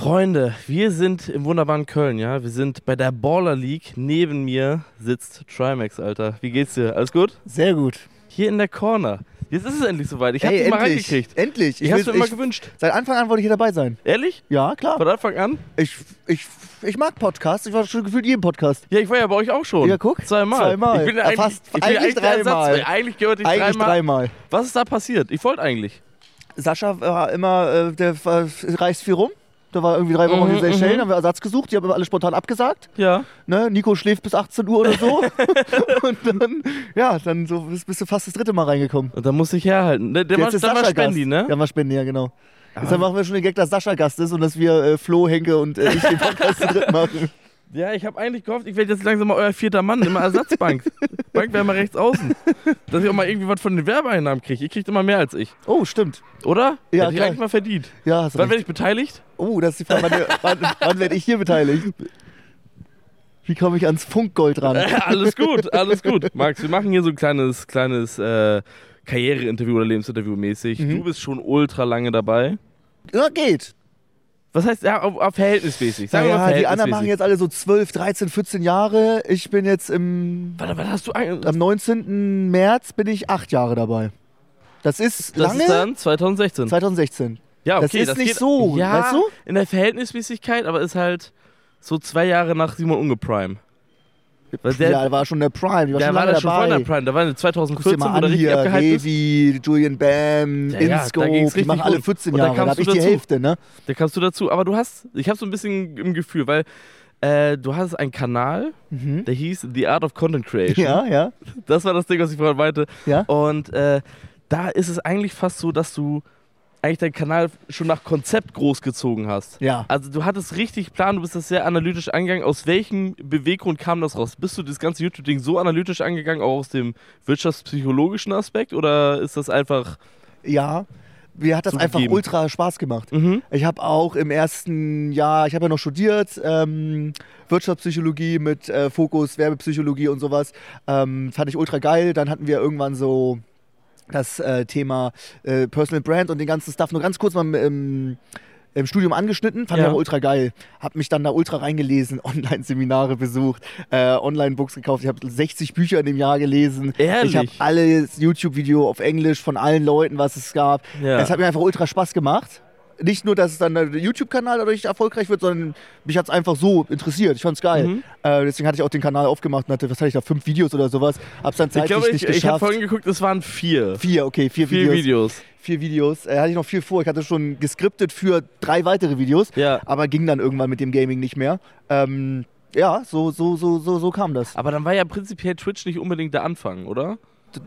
Freunde, wir sind im wunderbaren Köln, ja. Wir sind bei der Baller League. Neben mir sitzt Trimax, Alter. Wie geht's dir? Alles gut? Sehr gut. Hier in der Corner. Jetzt ist es endlich soweit. Ich hab dich mal reingekriegt. Endlich. Ich hab's mir immer gewünscht. Seit Anfang an wollte ich hier dabei sein. Ehrlich? Ja, klar. Von Anfang an? Ich mag Podcasts. Ich war schon gefühlt jeden Podcast. Ja, ich war ja bei euch auch schon. Ja, guck. Zweimal. Ich bin ja eigentlich dreimal. Eigentlich gehört ich Eigentlich dreimal. Was ist da passiert? Ich wollte eigentlich. Sascha war immer, reist viel rum. Da war irgendwie 3 Wochen in Seychellen, haben wir Ersatz gesucht, die haben alle spontan abgesagt. Ja. Ne? Nico schläft bis 18 Uhr oder so. Und dann so bist du fast das 3. Mal reingekommen. Und dann musste ich herhalten. Der war Spendi, ne? Ja, war Spendi, ja, genau. Jetzt machen wir schon den Gag, dass Sascha Gast ist und dass wir Flo, Henke und ich den Podcast zu 3 machen. Ja, ich habe eigentlich gehofft, ich werde jetzt langsam mal euer 4. Mann, immer Ersatzbank. Bank wäre mal rechts außen. Dass ich auch mal irgendwie was von den Werbeeinnahmen kriege. Ihr kriegt immer mehr als ich. Oh, stimmt. Oder? Ja, hätte ich eigentlich mal verdient. Ja, hast Wann werde ich beteiligt? Oh, das ist die Frage, wann werde ich hier beteiligt? Wie komme ich ans Funkgold ran? Alles gut, alles gut. Max, wir machen hier so ein kleines Karriere-Interview oder Lebensinterview mäßig. Du bist schon ultra lange dabei. Ja, geht. Was heißt, ja, auf verhältnismäßig? Sagen wir mal verhältnismäßig. Die anderen machen jetzt alle so 12, 13, 14 Jahre. Ich bin jetzt Wann hast du am 19. März bin ich 8 Jahre dabei. Das ist lange? Das ist dann 2016. 2016. Ja, okay. Das ist nicht so, ja, weißt du? In der Verhältnismäßigkeit, aber ist halt so 2 Jahre nach Simon Unge Prime. Der war schon der Prime, der war da schon vor der Prime, da war 2014, wo der richtig abgehypt ist. Revi, Julian Bam, InScope, die machen alle 14 Jahre, da hab ich die Hälfte, ne? Da kamst du dazu, aber ich habe so ein bisschen im Gefühl, weil du hast einen Kanal, der hieß The Art of Content Creation. Ja. Das war das Ding, was ich vorhin meinte. Ja. Und da ist es eigentlich fast so, dass du eigentlich deinen Kanal schon nach Konzept großgezogen hast. Ja. Also du hattest richtig Plan, du bist das sehr analytisch angegangen. Aus welchem Beweggrund kam das raus? Bist du das ganze YouTube-Ding so analytisch angegangen, auch aus dem wirtschaftspsychologischen Aspekt? Oder ist das einfach... Ja, mir hat das einfach ultra Spaß gemacht. Ich habe auch im ersten Jahr, ich habe ja noch studiert, Wirtschaftspsychologie mit Fokus, Werbepsychologie und sowas. Fand ich ultra geil. Dann hatten wir irgendwann so das Thema Personal Brand und den ganzen Stuff nur ganz kurz mal im Studium angeschnitten, fand ich aber ultra geil. Hab mich dann da ultra reingelesen, Online-Seminare besucht, Online-Books gekauft. Ich habe 60 Bücher in dem Jahr gelesen. Ehrlich? Ich habe alles YouTube-Video auf Englisch von allen Leuten, was es gab. Ja. Es hat mir einfach ultra Spaß gemacht. Nicht nur, dass es dann der YouTube-Kanal dadurch erfolgreich wird, sondern mich hat es einfach so interessiert. Ich fand's geil. Deswegen hatte ich auch den Kanal aufgemacht und hatte, was hatte ich da, 5 Videos oder sowas. Hab's dann zeitlich nicht geschafft. Ich habe vorhin geguckt, es waren 4. 4 Videos. 4 Videos. Hatte ich noch viel vor. Ich hatte schon geskriptet für 3 weitere Videos, aber ging dann irgendwann mit dem Gaming nicht mehr. Ja, so kam das. Aber dann war ja prinzipiell Twitch nicht unbedingt der Anfang, oder?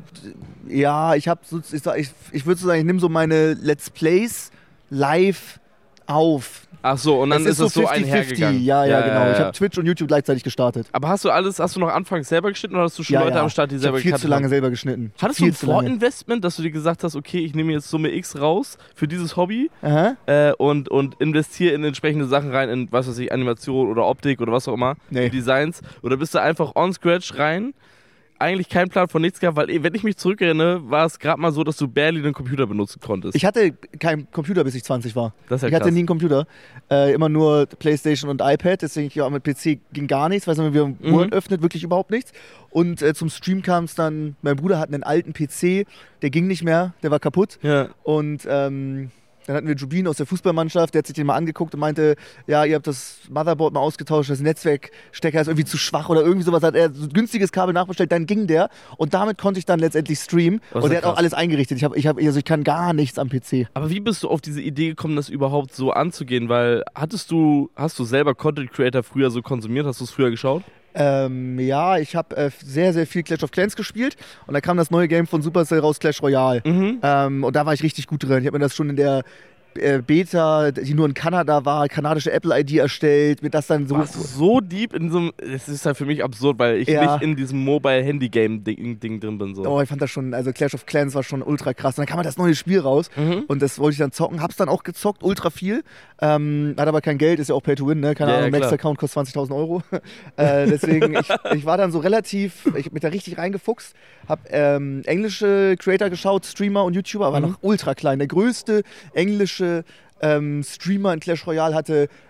Ja, ich würde so sagen, ich nehme so meine Let's Plays live auf. Ach so, und dann ist es so 50-50. Einhergegangen. Ja, genau. Ich habe Twitch und YouTube gleichzeitig gestartet. Aber hast du noch anfangs selber geschnitten oder hast du schon Leute am Start, die selber geschnitten haben? Ich habe viel zu lange selber geschnitten. Hattest du ein Vorinvestment, dass du dir gesagt hast, okay, ich nehme jetzt Summe X raus für dieses Hobby und investiere in entsprechende Sachen rein, in, was weiß ich, Animation oder Optik oder was auch immer, Designs? Oder bist du einfach on Scratch rein? Eigentlich keinen Plan von nichts gehabt, weil, wenn ich mich zurückerinnere, war es gerade mal so, dass du barely den Computer benutzen konntest. Ich hatte keinen Computer, bis ich 20 war. Das ist ja ich hatte nie einen Computer. Immer nur Playstation und iPad, deswegen mit PC ging gar nichts, weil wenn wir Word öffnet, wirklich überhaupt nichts. Und zum Stream kam es dann, mein Bruder hat einen alten PC, der ging nicht mehr, der war kaputt. Ja. Und dann hatten wir Jubin aus der Fußballmannschaft, der hat sich den mal angeguckt und meinte, ja, ihr habt das Motherboard mal ausgetauscht, das Netzwerkstecker ist irgendwie zu schwach oder irgendwie sowas, hat er so ein günstiges Kabel nachbestellt, dann ging der und damit konnte ich dann letztendlich streamen und der hat auch alles eingerichtet. Ich kann gar nichts am PC. Aber wie bist du auf diese Idee gekommen, das überhaupt so anzugehen? Weil hast du selber Content Creator früher so konsumiert? Hast du es früher geschaut? Ja, ich habe sehr, sehr viel Clash of Clans gespielt und da kam das neue Game von Supercell raus, Clash Royale. Und da war ich richtig gut drin. Ich habe mir das schon in der Beta, die nur in Kanada war, kanadische Apple-ID erstellt, mir das dann so... Warst du so deep in so einem... Das ist halt für mich absurd, weil ich nicht in diesem Mobile-Handy-Game-Ding drin bin. So. Oh, ich fand das schon, also Clash of Clans war schon ultra krass. Und dann kam halt das neue Spiel raus und das wollte ich dann zocken, hab's dann auch gezockt, ultra viel. Hat aber kein Geld, ist ja auch Pay to Win, ne? Keine Ahnung, Max-Account kostet 20.000 Euro. Deswegen, ich war dann so relativ, ich hab mich da richtig reingefuchst, hab englische Creator geschaut, Streamer und YouTuber, aber noch ultra klein. Der größte englische Streamer in Clash Royale hatte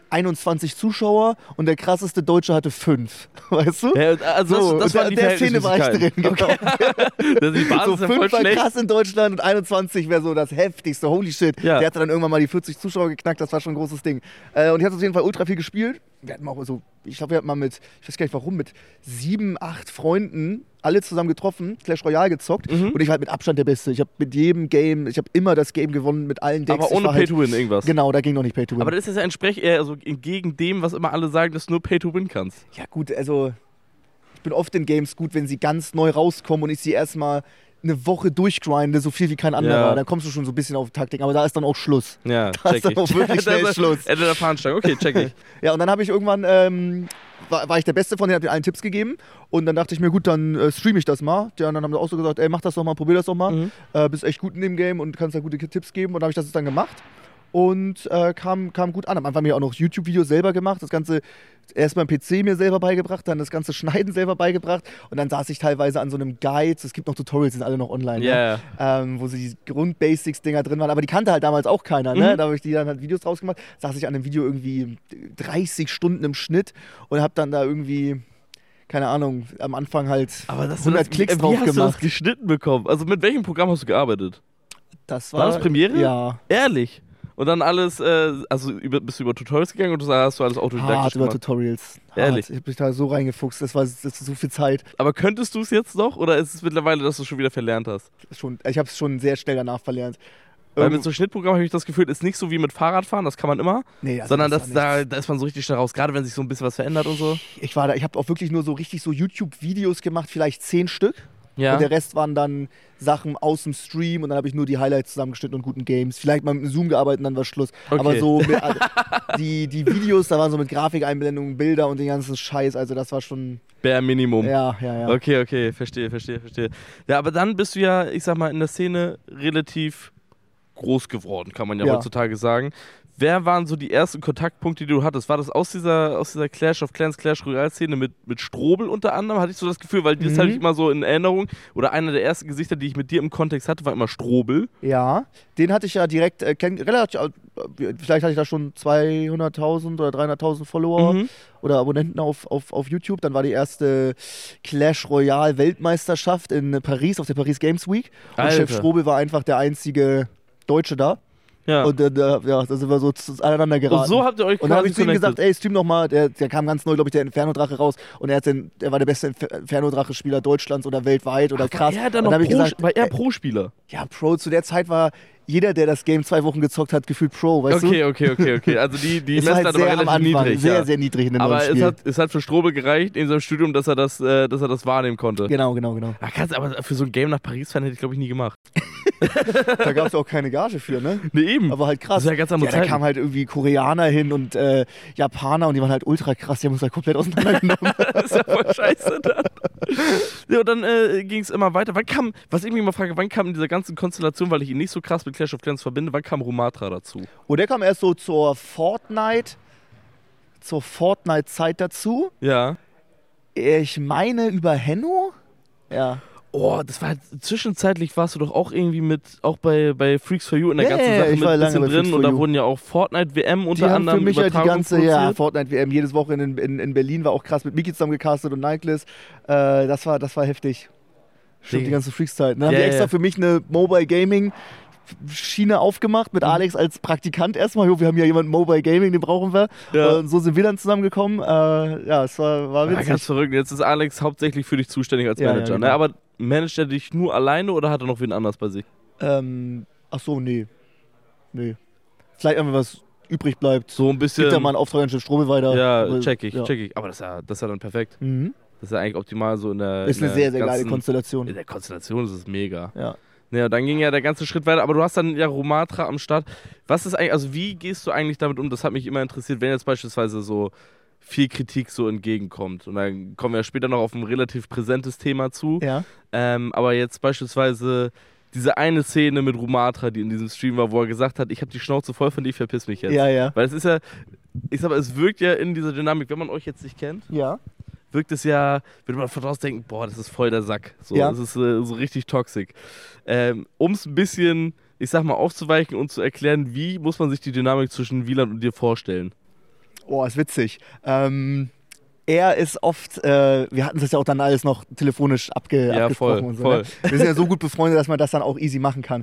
21 Zuschauer und der krasseste Deutsche hatte 5. Weißt du? Ja, also das war der Szene war ich drin. Genau. Okay. Das ist die Basis so 5 war krass in Deutschland und 21 wäre so das heftigste. Holy shit. Ja. Der hatte dann irgendwann mal die 40 Zuschauer geknackt. Das war schon ein großes Ding. Und ich habe auf jeden Fall ultra viel gespielt. Wir hatten auch so, ich glaube, wir hatten mal mit, ich weiß gar nicht warum, mit 7, 8 Freunden alle zusammen getroffen, Clash Royale gezockt und ich war halt mit Abstand der Beste. Ich habe mit jedem Game, ich habe immer das Game gewonnen mit allen Decks. Aber ohne Pay-to-Win irgendwas? Genau, da ging noch nicht Pay-to-Win. Aber das ist ja entsprechend eher so entgegen dem, was immer alle sagen, dass du nur Pay-to-Win kannst. Ja gut, also ich bin oft in Games gut, wenn sie ganz neu rauskommen und ich sie erstmal eine Woche durchgrinde, so viel wie kein anderer. Ja. Dann kommst du schon so ein bisschen auf Taktik, aber da ist dann auch Schluss. Ja, da ist dann auch wirklich schnell Schluss. Ende der Fahnenstange, okay, check ich. Ja, und dann habe ich irgendwann, war ich der Beste von denen, habe ich allen Tipps gegeben und dann dachte ich mir, gut, dann streame ich das mal. Ja, und dann haben sie auch so gesagt, ey, mach das doch mal, probier das doch mal. Bist echt gut in dem Game und kannst da gute Tipps geben und dann habe ich das dann gemacht. Und kam gut an. Am Anfang habe ich auch noch YouTube-Videos selber gemacht, das Ganze erst beim PC mir selber beigebracht, dann das ganze Schneiden selber beigebracht und dann saß ich teilweise an so einem Guide, es gibt noch Tutorials, die sind alle noch online, yeah. Wo so die Grund-Basics-Dinger drin waren, aber die kannte halt damals auch keiner, ne? Da habe ich die dann halt Videos draus gemacht, saß ich an einem Video irgendwie 30 Stunden im Schnitt und habe dann da irgendwie, keine Ahnung, am Anfang halt 100 Klicks drauf gemacht. Wie hast du das geschnitten bekommen? Also mit welchem Programm hast du gearbeitet? Das war das Premiere? Ja. Ehrlich? Und dann alles, also bist du über Tutorials gegangen oder hast du alles autodidaktisch gemacht? Über Tutorials. Ehrlich? Ich habe mich da so reingefuchst, das ist so viel Zeit. Aber könntest du es jetzt noch oder ist es mittlerweile, dass du es schon wieder verlernt hast? Ich habe es schon sehr schnell danach verlernt. Weil mit so einem Schnittprogramm habe ich das Gefühl, ist nicht so wie mit Fahrradfahren, das kann man immer, sondern da ist man so richtig schnell raus, gerade wenn sich so ein bisschen was verändert und so. Ich habe auch wirklich nur so richtig so YouTube-Videos gemacht, vielleicht 10 Stück. Ja. Und der Rest waren dann Sachen aus dem Stream und dann habe ich nur die Highlights zusammengeschnitten und guten Games. Vielleicht mal mit Zoom gearbeitet und dann war Schluss. Okay. Aber so mit, die Videos, da waren so mit Grafikeinblendungen, Bilder und den ganzen Scheiß, also das war schon... Bare Minimum. Ja. Okay, verstehe. Ja, aber dann bist du ja, ich sag mal, in der Szene relativ groß geworden, kann man ja heutzutage sagen. Wer waren so die ersten Kontaktpunkte, die du hattest? War das aus dieser Clash of Clans, Clash Royale-Szene mit Strobel unter anderem? Hatte ich so das Gefühl, weil das hatte ich immer so in Erinnerung. Oder einer der ersten Gesichter, die ich mit dir im Kontext hatte, war immer Strobel. Ja, den hatte ich ja direkt relativ, vielleicht hatte ich da schon 200.000 oder 300.000 Follower oder Abonnenten auf YouTube. Dann war die erste Clash Royale Weltmeisterschaft in Paris, auf der Paris Games Week. Und Alter. Chef Strobel war einfach der einzige Deutsche da. Ja. Und da sind wir so aneinander geraten. Und so habt ihr euch und dann habe ich zu ihm gesagt, ey, stream noch mal, der kam ganz neu, glaube ich, der Inferno-Drache raus und er war der beste Inferno-Drache-Spieler Deutschlands oder weltweit oder krass. War er Pro-Spieler? Ja, Pro. Zu der Zeit war jeder, der das Game 2 Wochen gezockt hat, gefühlt Pro, weißt du? Okay. Also die Messlatte war relativ niedrig. Sehr, sehr niedrig in dem Aber Spiel. Es hat für Strobel gereicht in seinem Studium, dass er das wahrnehmen konnte. Genau. Aber für so ein Game nach Paris fahren hätte ich, glaube ich, nie gemacht. Da gab es auch keine Gage für, ne? Ne, eben. Aber halt krass. Das ist ja ganz andere Zeiten. Da kamen halt irgendwie Koreaner hin und Japaner und die waren halt ultra krass. Die haben uns halt komplett auseinandergenommen. Das ist ja voll scheiße dann. Ja, und dann ging es immer weiter. Was ich mich immer frage, wann kam in dieser ganzen Konstellation, weil ich ihn nicht so krass mit Clash of Clans verbinde, wann kam Rumatra dazu? Oh, der kam erst so zur Fortnite-Zeit dazu. Ja. Ich meine über Henno? Ja. Oh, das war halt, zwischenzeitlich warst du doch auch irgendwie auch bei Freaks for You in der ganzen Sache mit ein bisschen drin und da wurden ja auch Fortnite-WM unter anderem für mich ja die ganze produziert. Fortnite-WM jedes Wochenende in Berlin war auch krass mit Miki zusammen gecastet und Nightless. Das war heftig. Stimmt, die ganze Freaks-Zeit. Ne? Haben die extra für mich eine Mobile Gaming Schiene aufgemacht mit Alex als Praktikant erstmal. Jo, wir haben ja jemanden Mobile Gaming, den brauchen wir. Ja. Und so sind wir dann zusammengekommen. Es war witzig. Ja, ganz verrückt. Jetzt ist Alex hauptsächlich für dich zuständig als Manager. Ja, genau. Ne? Aber managt er dich nur alleine oder hat er noch wen anders bei sich? Ach so, nee. Vielleicht einfach was übrig bleibt. So ein bisschen. Gibt da mal einen Auftrag an Chef Strobel weiter. Ja, check ich. Aber das ist ja dann perfekt. Das ist ja eigentlich optimal so in der. Ist eine sehr, sehr geile Konstellation. In der Konstellation ist es mega. Ja. Ja, dann ging ja der ganze Schritt weiter, aber du hast dann ja Rumatra am Start. Was ist eigentlich, also wie gehst du eigentlich damit um? Das hat mich immer interessiert, wenn jetzt beispielsweise so viel Kritik so entgegenkommt. Und dann kommen wir später noch auf ein relativ präsentes Thema zu. Ja. Aber jetzt beispielsweise diese eine Szene mit Rumatra, die in diesem Stream war, wo er gesagt hat, ich habe die Schnauze voll von dir, ich verpiss mich jetzt. Ja. Weil es ist ja, ich sag mal, es wirkt ja in dieser Dynamik, wenn man euch jetzt nicht kennt. Ja. Wirkt es ja, würde man von draußen denken, boah, das ist voll der Sack. So, ja. Das ist so richtig toxisch. Um es ein bisschen, ich sag mal, aufzuweichen und zu erklären, wie muss man sich die Dynamik zwischen Wieland und dir vorstellen? Boah, ist witzig. Er ist oft, wir hatten das ja auch dann alles noch telefonisch abgesprochen voll, und so. Voll. Ne? Wir sind ja so gut befreundet, dass man das dann auch easy machen kann.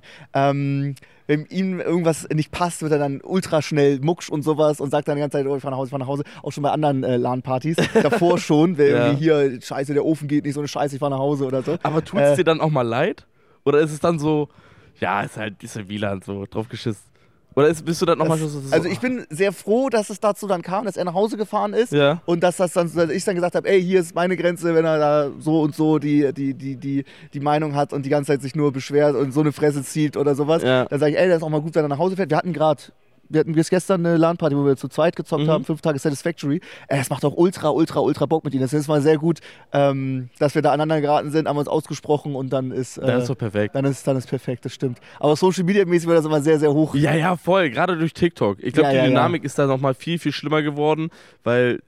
Wenn ihm irgendwas nicht passt, wird er dann ultra schnell mucksch und sowas und sagt dann die ganze Zeit, oh, ich fahr nach Hause. Auch schon bei anderen LAN-Partys. Davor schon, wenn irgendwie hier, scheiße, der Ofen geht nicht, so eine Scheiße, ich fahr nach Hause oder so. Aber tut es dir dann auch mal leid? Oder ist es dann so, ja, ist halt WLAN so, drauf geschissen? Oder bist du dann nochmal so? Also ich bin sehr froh, dass es dazu dann kam, dass er nach Hause gefahren ist und dass ich dann gesagt habe, ey, hier ist meine Grenze, wenn er da so und so die Meinung hat und die ganze Zeit sich nur beschwert und so eine Fresse zieht oder sowas. Ja. Dann sage ich, ey, das ist auch mal gut, wenn er nach Hause fährt. Wir hatten bis gestern eine LAN-Party, wo wir zu zweit gezockt haben, 5 Tage Satisfactory. Das macht auch ultra Bock mit ihm. Das ist mal sehr gut, dass wir da aneinander geraten sind, haben uns ausgesprochen und dann ist... Dann ist doch perfekt. Dann ist perfekt, das stimmt. Aber Social-Media-mäßig wird das immer sehr, sehr hoch. Ja, voll. Gerade durch TikTok. Ich glaube, die Dynamik ist da nochmal viel, viel schlimmer geworden, weil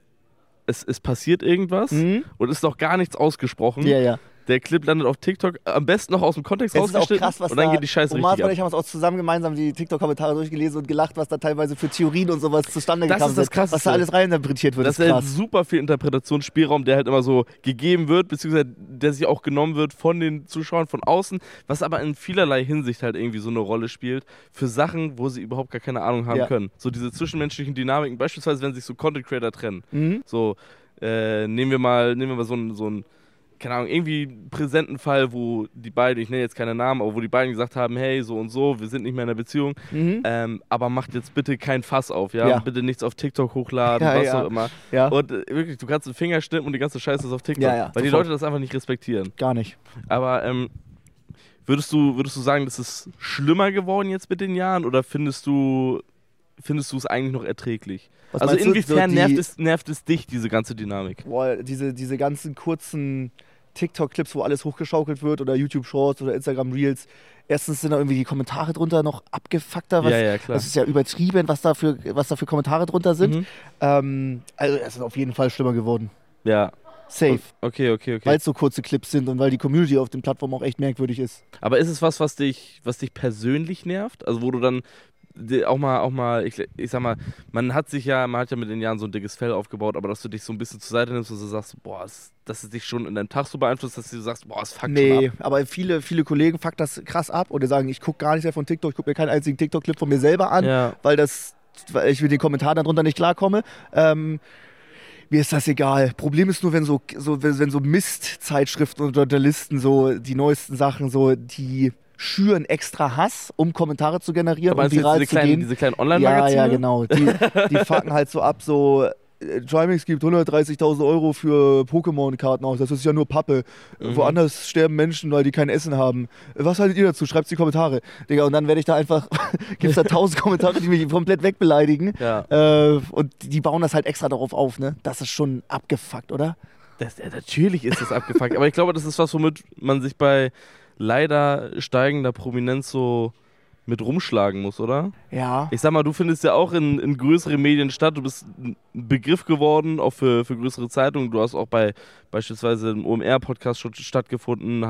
es passiert irgendwas und ist noch gar nichts ausgesprochen. Ja. Der Clip landet auf TikTok, am besten noch aus dem Kontext rausgeschnitten und dann geht die Scheiße richtig ab. Omar und ich haben uns auch zusammen gemeinsam die TikTok-Kommentare durchgelesen und gelacht, was da teilweise für Theorien und sowas zustande gekommen ist. Was da alles reininterpretiert wird, das ist krass. Super viel Interpretationsspielraum, der halt immer so gegeben wird, beziehungsweise der sich auch genommen wird von den Zuschauern von außen, was aber in vielerlei Hinsicht halt irgendwie so eine Rolle spielt, für Sachen, wo sie überhaupt gar keine Ahnung haben können. So diese zwischenmenschlichen Dynamiken, beispielsweise wenn sich so Content-Creator trennen. So, nehmen wir mal so ein keine Ahnung, irgendwie präsenten Fall, wo die beiden, ich nenne jetzt keine Namen, aber wo die beiden gesagt haben, hey, so und so, wir sind nicht mehr in einer Beziehung, aber macht jetzt bitte kein Fass auf, ja? Bitte nichts auf TikTok hochladen, was auch immer. Ja. Und wirklich, du kannst einen Finger schnippen und die ganze Scheiße ist auf TikTok, weil die Leute das einfach nicht respektieren. Gar nicht. Aber würdest du sagen, das ist schlimmer geworden jetzt mit den Jahren oder findest du es eigentlich noch erträglich? Was also inwiefern nervt es dich, diese ganze Dynamik? Boah, diese ganzen kurzen TikTok-Clips, wo alles hochgeschaukelt wird oder YouTube-Shorts oder Instagram-Reels. Erstens sind da irgendwie die Kommentare drunter noch abgefuckter. Klar. Das ist ja übertrieben, was da für Kommentare drunter sind. Also es ist auf jeden Fall schlimmer geworden. Ja. Safe. Okay. Weil es so kurze Clips sind und weil die Community auf den Plattformen auch echt merkwürdig ist. Aber ist es was dich persönlich nervt? Also wo du dann auch mal, ich sag mal, man hat ja mit den Jahren so ein dickes Fell aufgebaut, aber dass du dich so ein bisschen zur Seite nimmst und so sagst, boah, dass es dich schon in deinem Tag so beeinflusst, dass du sagst, boah, es fuckt schon ab. Nee, aber viele Kollegen fuckt das krass ab oder sagen, ich gucke gar nicht mehr von TikTok, ich gucke mir keinen einzigen TikTok-Clip von mir selber an, weil ich mit den Kommentaren darunter nicht klarkomme. Mir ist das egal. Problem ist nur, wenn so Mist-Zeitschriften und Journalisten so die neuesten Sachen so, die schüren extra Hass, um Kommentare zu generieren, um viral zu gehen. Diese kleinen Online-Magazine? Ja, genau. Die fucken halt so ab, so Trimax gibt 130.000 Euro für Pokémon-Karten aus. Das ist ja nur Pappe. Woanders sterben Menschen, weil die kein Essen haben. Was haltet ihr dazu? Schreibt's in die Kommentare. Digga, und dann werde ich da einfach, gibt's da 1000 Kommentare, die mich komplett wegbeleidigen. Ja. Und die bauen das halt extra darauf auf, ne? Das ist schon abgefuckt, oder? Natürlich ist das abgefuckt. Aber ich glaube, das ist was, womit man sich bei leider steigender Prominenz so mit rumschlagen muss, oder? Ja. Ich sag mal, du findest ja auch in größeren Medien statt, du bist ein Begriff geworden, auch für größere Zeitungen. Du hast auch beispielsweise im OMR-Podcast schon stattgefunden,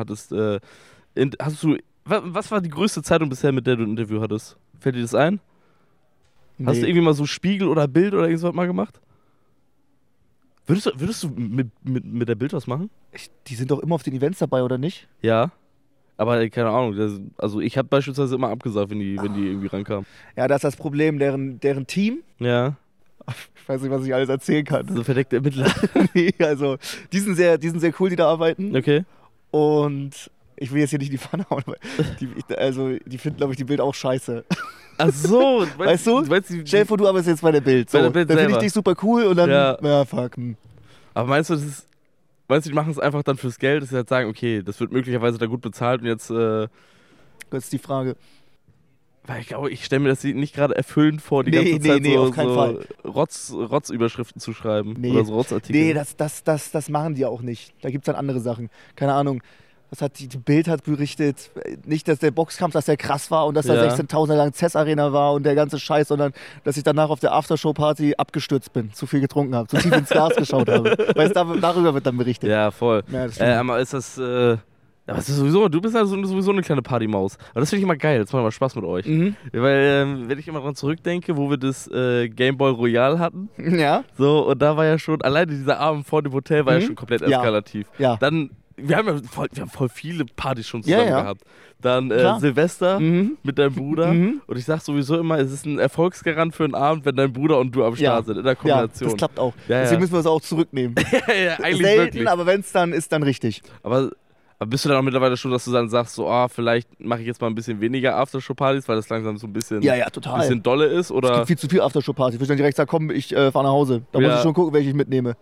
was war die größte Zeitung bisher, mit der du ein Interview hattest? Fällt dir das ein? Nee. Hast du irgendwie mal so Spiegel oder Bild oder irgendwas mal gemacht? Würdest du mit der Bild was machen? Die sind doch immer auf den Events dabei, oder nicht? Ja. Aber keine Ahnung, also ich habe beispielsweise immer abgesagt, wenn die irgendwie rankamen. Ja, das ist das Problem, deren Team. Ja. Ich weiß nicht, was ich alles erzählen kann. So verdeckte Ermittler. Nee, also die sind sehr cool, die da arbeiten. Okay. Und ich will jetzt hier nicht in die Pfanne hauen, aber die finden, glaube ich, die Bild auch scheiße. Ach so. Weißt du? Stell dir vor, du arbeitest jetzt bei der Bild. So. Bei der Bild dann finde ich dich super cool und dann, ja fuck. Aber meinst du, die machen es einfach dann fürs Geld, dass sie halt sagen, okay, das wird möglicherweise da gut bezahlt und jetzt... Das ist die Frage. Weil ich glaube, ich stelle mir das nicht gerade erfüllend vor, die ganze Zeit auf keinen Fall. Rotzüberschriften zu schreiben oder so Rotzartikel. Nee, das machen die auch nicht. Da gibt es dann andere Sachen. Keine Ahnung. Was hat die Bild hat berichtet, nicht, dass der Boxkampf, dass der krass war und dass da 16.000 lang CES-Arena war und der ganze Scheiß, sondern dass ich danach auf der Aftershow-Party abgestürzt bin, zu viel getrunken habe, zu tief ins Glas geschaut habe. Weil darüber wird dann berichtet. Ja, voll. Ja, aber ist das, Aber es ist sowieso, du bist ja sowieso eine kleine Partymaus. Aber das finde ich immer geil, das macht immer Spaß mit euch. Weil, wenn ich immer daran zurückdenke, wo wir das Game Boy Royale hatten. Ja. So, und da war ja schon, alleine dieser Abend vor dem Hotel war ja schon komplett eskalativ. Ja. Dann, wir haben voll viele Partys schon zusammen gehabt. Dann Silvester mit deinem Bruder. Und ich sag sowieso immer, es ist ein Erfolgsgarant für einen Abend, wenn dein Bruder und du am Start sind, in der Kombination. Ja, das klappt auch. Deswegen müssen wir es auch zurücknehmen. Eigentlich selten, wirklich. Aber wenn es dann ist, dann richtig. Aber bist du dann auch mittlerweile schon, dass du dann sagst, so, vielleicht mache ich jetzt mal ein bisschen weniger Aftershow-Partys, weil das langsam so ein bisschen, total. Bisschen dolle ist? Oder? Es gibt viel zu viel Aftershow-Partys. Ich würde dann direkt sagen, komm, ich fahre nach Hause. Da muss ich schon gucken, welche ich mitnehme.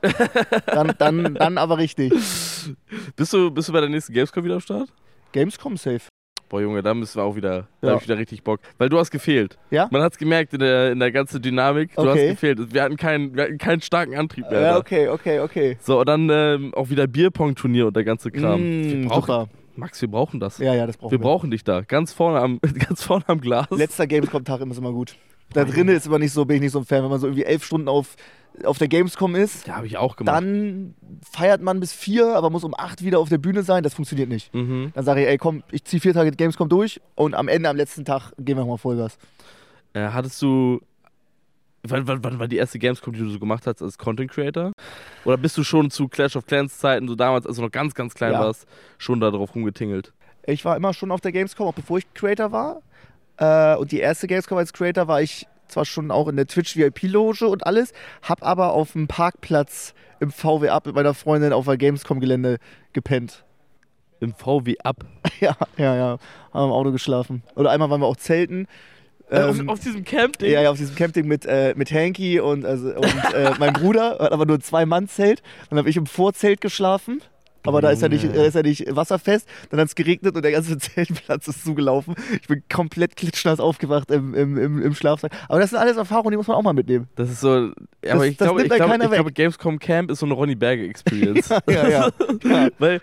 dann aber richtig. Bist du bei der nächsten Gamescom wieder am Start? Gamescom safe. Boah, Junge, da müssen wir auch wieder, da hab ich wieder richtig Bock. Weil du hast gefehlt. Ja? Man hat's gemerkt in der ganzen Dynamik, du hast gefehlt. Wir hatten keinen starken Antrieb mehr. Ja, okay. So, und dann auch wieder Bierpong-Turnier und der ganze Kram. Super. Max, wir brauchen das. Ja, das brauchen wir. Wir brauchen dich da, ganz vorne am Glas. Letzter Gamescom-Tag ist immer gut. Da drinnen ist aber bin ich nicht so ein Fan, wenn man so irgendwie 11 Stunden auf der Gamescom ist. Ja, habe ich auch gemacht. Dann feiert man bis 4, aber muss um 8 wieder auf der Bühne sein. Das funktioniert nicht. Dann sage ich, ey komm, ich ziehe 4 Tage Gamescom durch und am letzten Tag gehen wir mal Vollgas. Hattest du, wann war die erste Gamescom, die du so gemacht hast als Content Creator? Oder bist du schon zu Clash of Clans Zeiten, so damals, als du noch ganz, ganz klein warst, schon da drauf rumgetingelt? Ich war immer schon auf der Gamescom, auch bevor ich Creator war. Und die erste Gamescom als Creator war ich zwar schon auch in der Twitch-VIP-Loge und alles, hab aber auf dem Parkplatz im VW Up mit meiner Freundin auf der Gamescom-Gelände gepennt. Im VW Up? Ja, haben im Auto geschlafen. Oder einmal waren wir auch zelten. Auf diesem Campding? Ja, auf diesem Campding mit Hanky und meinem Bruder, hat aber nur 2-Mann-Zelt. Dann habe ich im Vorzelt geschlafen. Aber da ist ja nicht wasserfest. Dann hat es geregnet und der ganze Zeltplatz ist zugelaufen. Ich bin komplett klitschnass aufgewacht im Schlafsack. Aber das sind alles Erfahrungen, die muss man auch mal mitnehmen. Das ist so. Aber ich glaube, Gamescom Camp ist so eine Ronny Berger Experience. ja. Weil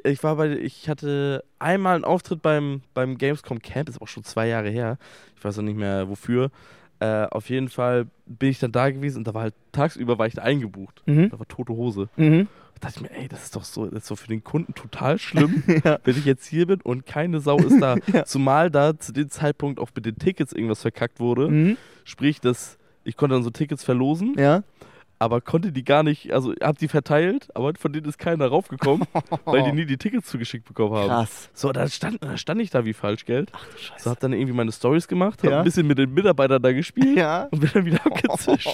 ich hatte einmal einen Auftritt beim Gamescom Camp, ist auch schon 2 Jahre her. Ich weiß noch nicht mehr wofür. Auf jeden Fall bin ich dann da gewesen und da war halt tagsüber war ich da eingebucht. Da war tote Hose. Da dachte ich mir, das ist doch so für den Kunden total schlimm, wenn ich jetzt hier bin und keine Sau ist da. Zumal da zu dem Zeitpunkt auch mit den Tickets irgendwas verkackt wurde. Sprich, ich konnte dann so Tickets verlosen. Aber konnte die gar nicht, also hab die verteilt, aber von denen ist keiner raufgekommen, weil die nie die Tickets zugeschickt bekommen haben. Krass. So, da stand ich da wie Falschgeld. Ach du Scheiße. So, hab dann irgendwie meine Stories gemacht, hab ein bisschen mit den Mitarbeitern da gespielt und bin dann wieder abgezischt.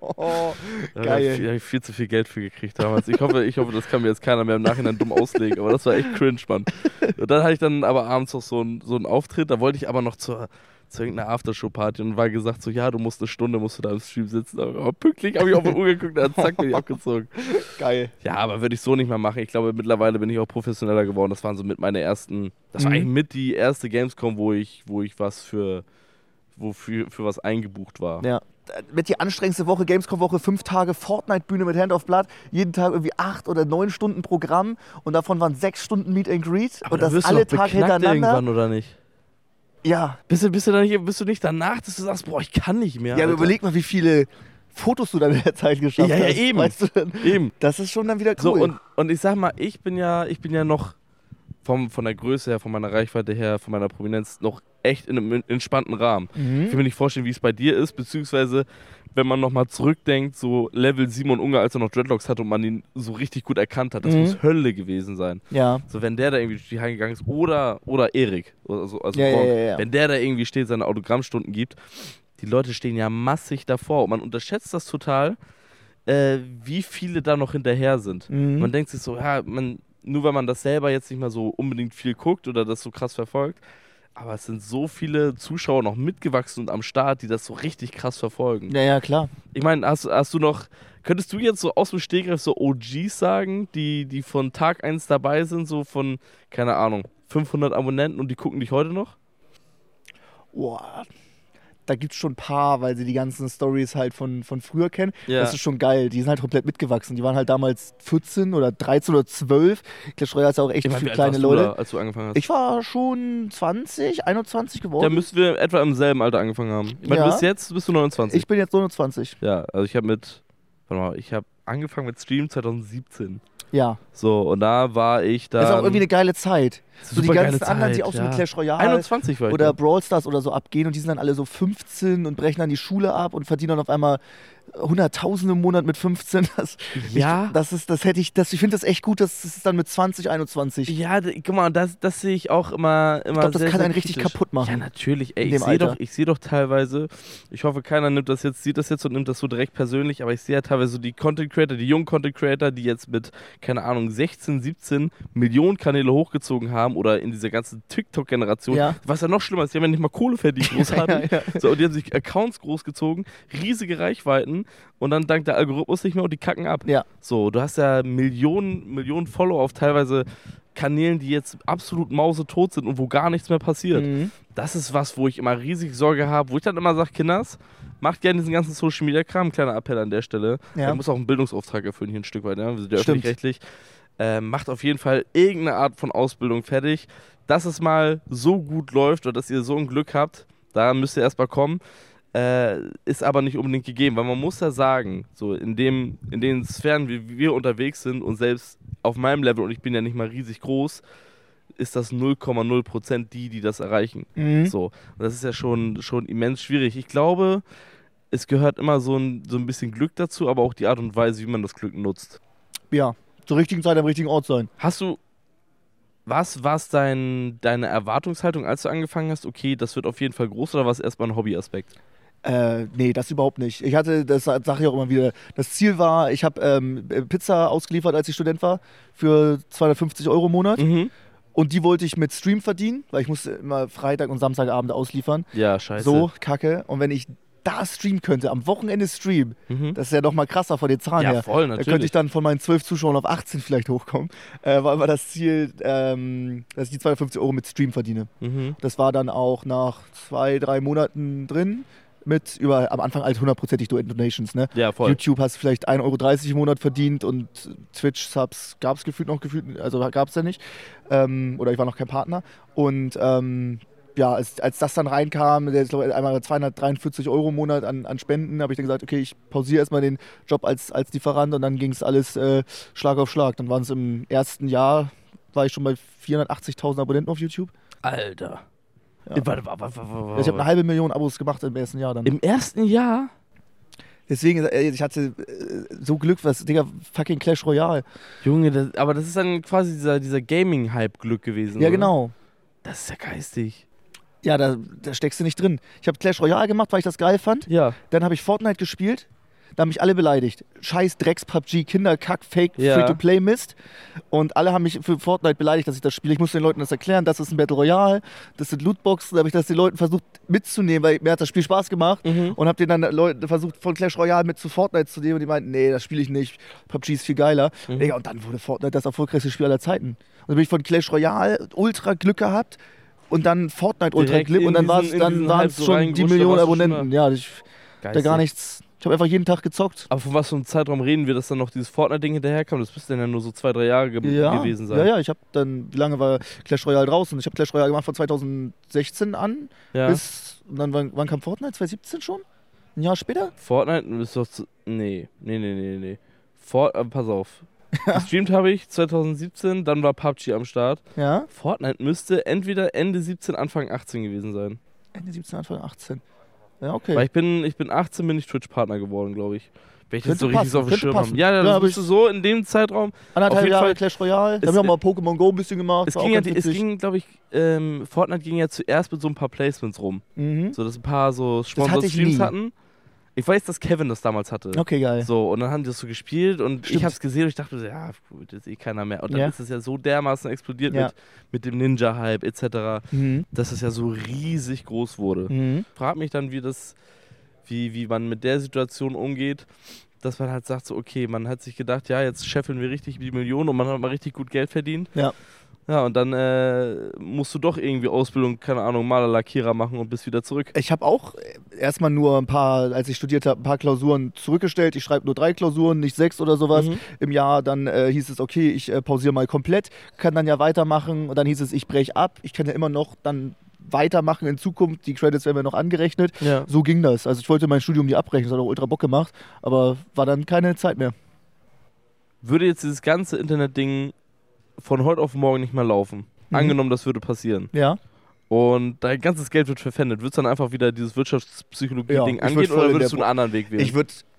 Geil. Da hab ich viel zu viel Geld für gekriegt damals. Ich hoffe, das kann mir jetzt keiner mehr im Nachhinein dumm auslegen, aber das war echt cringe, Mann. Und dann hatte ich dann aber abends noch so einen Auftritt, da wollte ich aber noch zu irgendeiner Aftershow-Party und war gesagt so, ja, du musst eine Stunde da im Stream sitzen. Aber pünktlich habe ich auf die Uhr geguckt und dann zack, bin ich abgezogen. Geil. Ja, aber würde ich so nicht mehr machen. Ich glaube, mittlerweile bin ich auch professioneller geworden. Das waren so mit meine ersten, das war eigentlich mit die erste Gamescom, wo ich was für was eingebucht war. Ja. Mit die anstrengendste Woche, Gamescom-Woche, 5 Tage Fortnite-Bühne mit Hand of Blood, jeden Tag irgendwie 8 oder 9 Stunden Programm und davon waren 6 Stunden Meet and Greet aber und das alle Tage hintereinander. Irgendwann, oder nicht? Ja. Bist du nicht danach, dass du sagst, boah, ich kann nicht mehr? Ja, aber überleg mal, wie viele Fotos du dann in der Zeit geschafft hast. Ja, eben. Weißt du, eben. Das ist schon dann wieder cool. So, und ich sag mal, ich bin ja noch von der Größe her, von meiner Reichweite her, von meiner Prominenz noch echt in einem entspannten Rahmen. Ich will mir nicht vorstellen, wie es bei dir ist, beziehungsweise wenn man nochmal zurückdenkt, so Level Simon Unger, als er noch Dreadlocks hatte und man ihn so richtig gut erkannt hat, das muss Hölle gewesen sein. Ja. So, wenn der da irgendwie durch die Halle gegangen ist, oder Erik, also ja. wenn der da irgendwie steht, seine Autogrammstunden gibt, die Leute stehen ja massig davor und man unterschätzt das total, wie viele da noch hinterher sind. Man denkt sich so, nur weil man das selber jetzt nicht mal so unbedingt viel guckt oder das so krass verfolgt, aber es sind so viele Zuschauer noch mitgewachsen und am Start, die das so richtig krass verfolgen. Ja, klar. Ich meine, könntest du jetzt so aus dem Stegreif so OGs sagen, die von Tag 1 dabei sind, so von, keine Ahnung, 500 Abonnenten und die gucken dich heute noch? Boah, da gibt es schon ein paar, weil sie die ganzen Stories halt von früher kennen. Ja. Das ist schon geil. Die sind halt komplett mitgewachsen. Die waren halt damals 14 oder 13 oder 12. Clash Royale ist ja auch echt viele kleine Leute. Da, als du angefangen hast? Ich war schon 20, 21 geworden. Da müssten wir etwa im selben Alter angefangen haben. Ich meine, bist du 29? Ich bin jetzt 29. Ja, also ich habe angefangen mit Stream 2017. Ja. So, und da war ich da. Das ist auch irgendwie eine geile Zeit. So die ganzen anderen, die auch so mit Clash Royale 21 war ich oder Brawl Stars oder so abgehen und die sind dann alle so 15 und brechen dann die Schule ab und verdienen dann auf einmal Hunderttausende im Monat mit 15. Ich finde das echt gut, dass es dann mit 20, 21. Ja, guck mal, das sehe ich auch immer ich glaube, das kann einen richtig kaputt machen. Ja, natürlich. Ey, ich sehe doch teilweise, ich hoffe, keiner sieht das jetzt und nimmt das so direkt persönlich, aber ich sehe ja teilweise so die Content Creator, die jungen Content Creator, die jetzt mit, keine Ahnung, 16, 17 Millionen Kanäle hochgezogen haben oder in dieser ganzen TikTok-Generation, was ja noch schlimmer ist, die haben ja nicht mal Kohle verdient, großartig. So, und die haben sich Accounts großgezogen, riesige Reichweiten und dann dankt der Algorithmus nicht mehr und die kacken ab. Ja. So, du hast ja Millionen Follower auf teilweise Kanälen, die jetzt absolut mausetot sind und wo gar nichts mehr passiert. Mhm. Das ist was, wo ich immer riesig Sorge habe, wo ich dann immer sage, Kinders, macht gerne diesen ganzen Social-Media-Kram, kleiner Appell an der Stelle. Ja. Muss auch einen Bildungsauftrag erfüllen hier ein Stück weit, ja? Wir sind ja öffentlich-rechtlich. Macht auf jeden Fall irgendeine Art von Ausbildung fertig, dass es mal so gut läuft oder dass ihr so ein Glück habt, da müsst ihr erstmal kommen. Ist aber nicht unbedingt gegeben, weil man muss ja sagen, so in den Sphären, wie wir unterwegs sind und selbst auf meinem Level, und ich bin ja nicht mal riesig groß, ist das 0,0% die das erreichen. Mhm. So. Und das ist ja schon immens schwierig. Ich glaube, es gehört immer so ein bisschen Glück dazu, aber auch die Art und Weise, wie man das Glück nutzt. Ja, zur richtigen Zeit am richtigen Ort sein. Was war deine Erwartungshaltung, als du angefangen hast, okay, das wird auf jeden Fall groß, oder war es erstmal ein Hobbyaspekt? Nee, das überhaupt nicht. Ich hatte, das sage ich auch immer wieder, das Ziel war, ich habe Pizza ausgeliefert, als ich Student war, für 250 € im Monat. Mhm. Und die wollte ich mit Stream verdienen, weil ich musste immer Freitag und Samstagabend ausliefern. Ja, scheiße. So, kacke. Und wenn ich da streamen könnte, am Wochenende streamen, das ist ja noch mal krasser von den Zahlen her. Ja, voll, natürlich. Da könnte ich dann von meinen 12 Zuschauern auf 18 vielleicht hochkommen. War immer das Ziel, dass ich die 250 € mit Stream verdiene. Mhm. Das war dann auch nach 2-3 Monaten drin. Mit am Anfang als 100%ig Donations, ne? Ja, voll. YouTube hast du vielleicht 1,30 € im Monat verdient und Twitch-Subs gab es gefühlt, also gab es ja nicht. Oder ich war noch kein Partner. Und als das dann reinkam, einmal 243 € im Monat an Spenden, habe ich dann gesagt, okay, ich pausiere erstmal den Job als Lieferant und dann ging es alles Schlag auf Schlag. Dann waren es im ersten Jahr, war ich schon bei 480.000 Abonnenten auf YouTube. Alter. Ja. Ich habe 500.000 Abos gemacht im ersten Jahr dann. Im ersten Jahr? Deswegen, ich hatte so Glück, fucking Clash Royale. Junge, aber das ist dann quasi dieser Gaming-Hype-Glück gewesen, Ja, oder? Genau. Das ist ja geistig. Ja, da steckst du nicht drin. Ich habe Clash Royale gemacht, weil ich das geil fand. Ja. Dann habe ich Fortnite gespielt. Da haben mich alle beleidigt. Scheiß Drecks-PUBG, Kinderkack, Fake, Free-to-Play-Mist. Und alle haben mich für Fortnite beleidigt, dass ich das spiele. Ich musste den Leuten das erklären, das ist ein Battle Royale, das sind Lootboxen. Da habe ich das den Leuten versucht mitzunehmen, weil mir hat das Spiel Spaß gemacht. Mhm. Und habe den dann Leuten versucht, von Clash Royale mit zu Fortnite zu nehmen. Und die meinten, nee, das spiele ich nicht. PUBG ist viel geiler. Mhm. Und dann wurde Fortnite das erfolgreichste Spiel aller Zeiten. Und dann bin ich von Clash Royale ultra Glück gehabt. Und dann Fortnite ultra Glück. Und dann waren es schon die Millionen Abonnenten. Ja, da gar nichts. Ich habe einfach jeden Tag gezockt. Aber von was für einem Zeitraum reden wir, dass dann noch dieses Fortnite-Ding hinterherkam? Das müsste dann ja nur so 2-3 Jahre gewesen sein. Ja, ich habe dann, wie lange war Clash Royale draußen? Ich habe Clash Royale gemacht von 2016 an bis, und dann wann kam Fortnite? 2017 schon? Ein Jahr später? Fortnite ist doch nee. Pass auf. Gestreamt habe ich 2017, dann war PUBG am Start. Ja? Fortnite müsste entweder Ende 17, Anfang 18 gewesen sein. Ende 17, Anfang 18. Ja, okay. Weil ich bin 18, bin ich Twitch-Partner geworden, glaube ich. Wenn ich das so richtig auf dem Schirm habe. Ja, das bist du so in dem Zeitraum. 1,5 Jahre Clash Royale. Da haben wir auch mal Pokémon Go ein bisschen gemacht. Es ging, glaube ich, Fortnite ging ja zuerst mit so ein paar Placements rum. Mhm. So, dass ein paar so Sponsor-Streams hatten. Ich weiß, dass Kevin das damals hatte. Okay, geil. So, und dann haben die das so gespielt und ich habe es gesehen und ich dachte, ja, gut, jetzt keiner mehr. Und dann ist es ja so dermaßen explodiert mit dem Ninja-Hype etc., dass es ja so riesig groß wurde. Mhm. Frag mich dann, wie man mit der Situation umgeht, dass man halt sagt, so, okay, man hat sich gedacht, ja, jetzt scheffeln wir richtig die Millionen und man hat mal richtig gut Geld verdient. Ja. Ja, und dann musst du doch irgendwie Ausbildung, keine Ahnung, Maler, Lackierer machen und bist wieder zurück. Ich habe auch erstmal nur als ich studiert habe, ein paar Klausuren zurückgestellt. Ich schreibe nur 3 Klausuren, nicht 6 oder sowas im Jahr. Dann hieß es, okay, ich pausiere mal komplett, kann dann ja weitermachen. Und dann hieß es, ich breche ab. Ich kann ja immer noch dann weitermachen in Zukunft. Die Credits werden mir noch angerechnet. Ja. So ging das. Also ich wollte mein Studium nie abbrechen. Das hat auch ultra Bock gemacht. Aber war dann keine Zeit mehr. Würde jetzt dieses ganze Internet-Ding von heute auf morgen nicht mehr laufen? angenommen, das würde passieren. Ja. Und dein ganzes Geld wird verpfändet. Würdest du dann einfach wieder dieses Wirtschaftspsychologie-Ding angehen oder würdest du einen anderen Weg wählen? Ich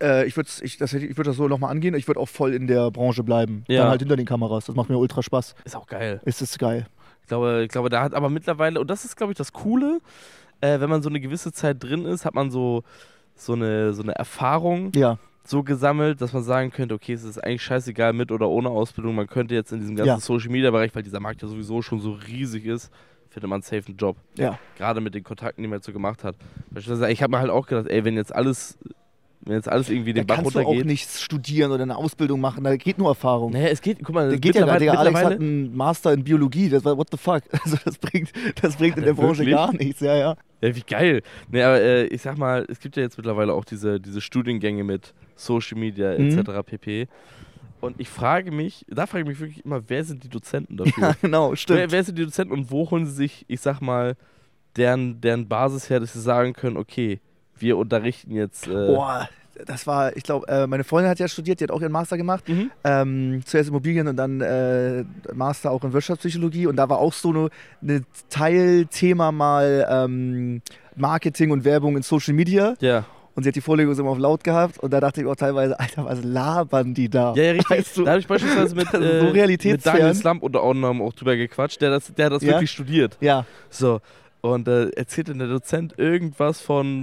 würd das so nochmal angehen. Ich würde auch voll in der Branche bleiben. Dann halt hinter den Kameras. Das macht mir ultra Spaß. Ist auch geil. Ist geil. Ich glaube, da hat aber mittlerweile, und das ist, glaube ich, das Coole, wenn man so eine gewisse Zeit drin ist, hat man so eine Erfahrung so gesammelt, dass man sagen könnte, okay, es ist eigentlich scheißegal mit oder ohne Ausbildung. Man könnte jetzt in diesem ganzen Social-Media-Bereich, weil dieser Markt ja sowieso schon so riesig ist, findet man safe einen Job. Ja. Gerade mit den Kontakten, die man jetzt so gemacht hat. Ich habe mir halt auch gedacht, ey, wenn jetzt alles irgendwie den Bach runtergeht. Da kannst du auch nichts studieren oder eine Ausbildung machen, da geht nur Erfahrung. Naja, es geht, guck mal, Alex hat einen Master in Biologie, das war what the fuck. Also das bringt in der Branche gar nichts, ja. Ja, wie geil. Nee, aber ich sag mal, es gibt ja jetzt mittlerweile auch diese Studiengänge mit Social Media etc. pp. Und da frage ich mich wirklich immer, wer sind die Dozenten dafür? Ja, genau, stimmt. Wer sind die Dozenten und wo holen sie sich, ich sag mal, deren Basis her, dass sie sagen können, okay, wir unterrichten jetzt... das war, ich glaube, meine Freundin hat ja studiert, die hat auch ihren Master gemacht. Zuerst Immobilien und dann Master auch in Wirtschaftspsychologie. Und da war auch so eine Teilthema mal Marketing und Werbung in Social Media. Ja. Und sie hat die Vorlesung immer auf laut gehabt und da dachte ich auch teilweise, Alter, was labern die da? Ja, richtig. Weißt du, da habe ich beispielsweise mit Daniel Slump unter anderem auch drüber gequatscht, der hat das wirklich studiert. Ja. So. Und erzählt dann der Dozent irgendwas von